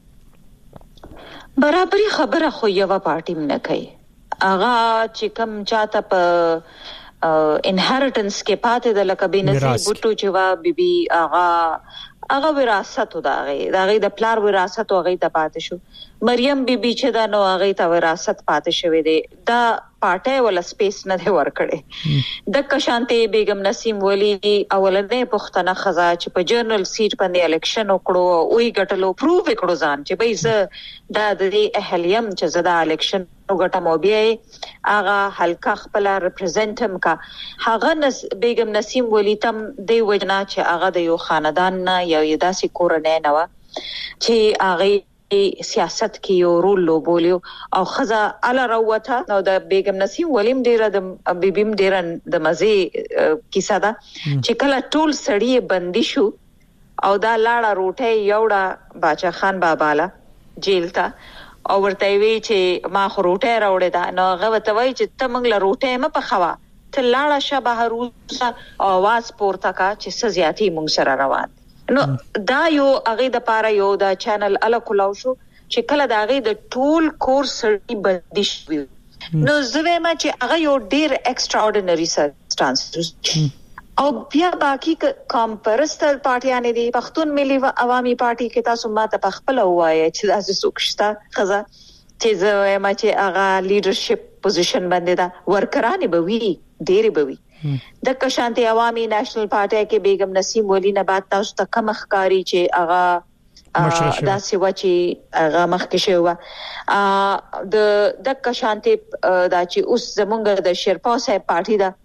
برابرۍ خبره خو یو پارټي نه کوي اغه چې کم چاته په انهریټنس کې پاتې د لکه بنظیر بوټو چې وا بيبي اغه اغه وراثت داغه داغه د پلار وراثت او هغه ته پاتې شو مریم بیبي چې دا نو هغه ته وراثت پاتې شوې ده دا پارټي ولا سپیس نه دی ورکړي د کشانته بیگم نسیم ولی اولنې پښتنه خزا چې په جرنل سیټ باندې الیکشن وکړو او یې ګټلو پروف وکړو ځان چې به زه دا د اهلیم چې زدا الیکشن وګټم او بیا هغه حلقه خپل ریپرزینټم کا هغه بیگم نسیم ولی تم دی وجنا چې هغه د یو خاندان نه یا داسې کورنۍ نه و چې هغه سیاست کې یو رول لوبولیو او خزا الا روته نو د بیگم نسیم ولیم ډیره د بیبیم ډیره د مزي کیسه ده چې کله ټول سړی بندي شو او دا لاړه روټه یوړه باچا خان بابالا جیل ته او ورته وی چې ما خو روټه راوړې ده نو هغه وته وی چې ته موږ له روټه م په خوا ته لاړه شبه روزه आवाज پورته کا چې سزياتي موږ سره روان نو دا یو هغه د پاره یو دا چینل الا کولاو شو چې کله دا هغه د ټول کورس سړي بندي شو نو زه ما چې هغه یو ډیر ایکسترا اورډینری سرکمسټانسز او بیا باقی کوم پرستر پارټیان دي پښتون ملي و عوامي پارټي کې تاسو ماته په خپل وایي چې تاسو سوکشتا خزه چې زه ما چې هغه لیډرشپ پوزیشن باندې دا ورکرانه به وی ډیر به وی د کشانته عوامي نېشنل پارټي کې بیگم نسیم ولی نه بعد تاسو ته کم ښکاری چې هغه دا سیوا چې هغه مخکې شو د د کشانته دا چې اوس زمونږ د شیرپا صاحب پارټي دا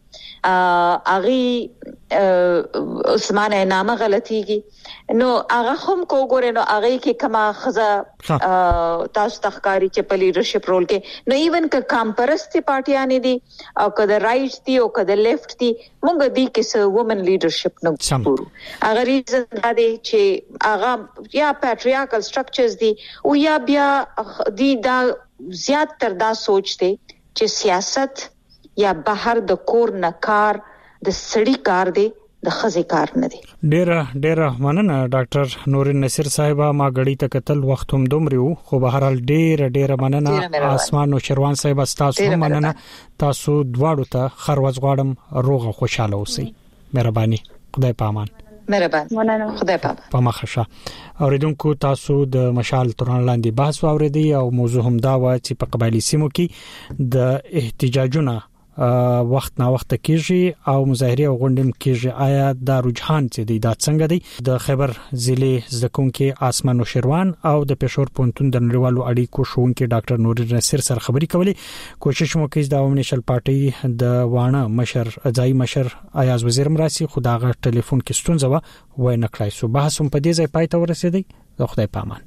اغي عثمان نامه غلطيږي نو هغه هم کو ګورې نو هغه کې کما خزا تاسو تخکاری چې په لیډرشپ رول کې نو ایون ک کامپرست پارټیان دي او کده رائټ دي او کده لیفت دي موږ دې کې سو وومن لیډرشپ نو پورو هغه ریزن دا دي چې هغه یا پیټریارکل سټرکچرز دي او یا بیا دي دا زیات تر دا سوچ دي چې سیاست یا بهر د کور نه کار د سړی کار دی د خزي کار نه دی ډیره ډیره مننه ډاکټر نورین نصیر صاحب ما غړی ته کتل وخت هم دومره خو به هر حال ډیره ډیره مننه اسمان او شروان صاحب تاسو هم مننه تاسو دواړو ته خروز غواړم روغه خوشاله اوسئ مهرباني خدای پامان مهربان مننه خدای پامان پامخشه اوریدونکو تاسو د مشال تران لاندې بحث واوریدي او موضوع هم دا و چې په قبایلی سیمو کې د احتجاجونو وخت نا وخت کېږي او مظاهره او غونډم کېږي آیا دا رجحان چې دی دا څنګه دی د خیبر ضلع زکونکي اسمان شروان او د پېښور پونتون د نړیوالو اړیکو شونکي ډاکټر نورین نصیر سره خبري کولې کوشش مو کوي د عوامي نشل پارټي د وانه مشر ځای مشر ایاز وزیر مراسي خداغه ټلیفون کې ستونزه و وای نه کړای سو بحث هم په دې ځای پای ته ورسېدی خدای پامان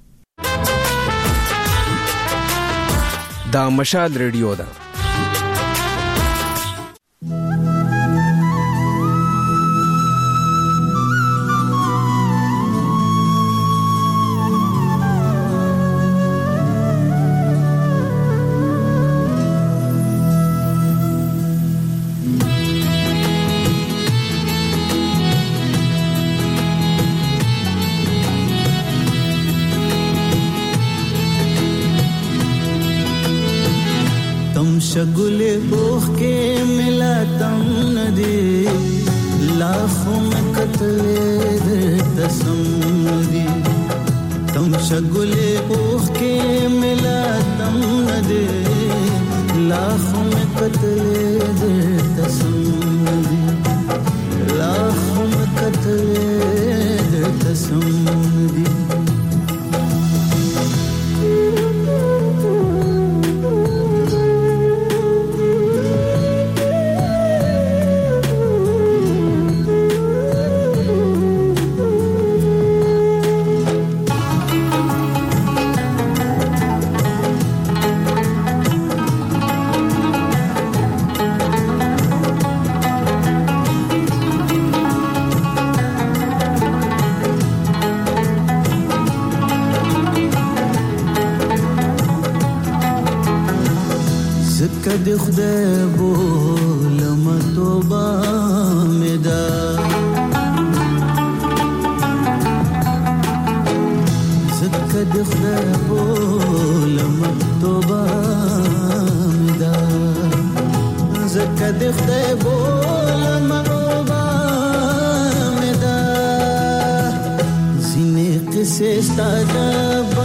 دا مشال ریډیو ده शगुले ओख के मिला तम नदी लाखों में कतले दे तसम दी तुम शगुले ओख के मिला तम नदी लाखों में कतले दे तसम दी लाखों में कतले दे तसम दी زکه د خدای بولم توبه مې ده زکه د خدای بولم توبه مې ده زکه د خدای بولم توبه مې ده زینې قصې ستاسو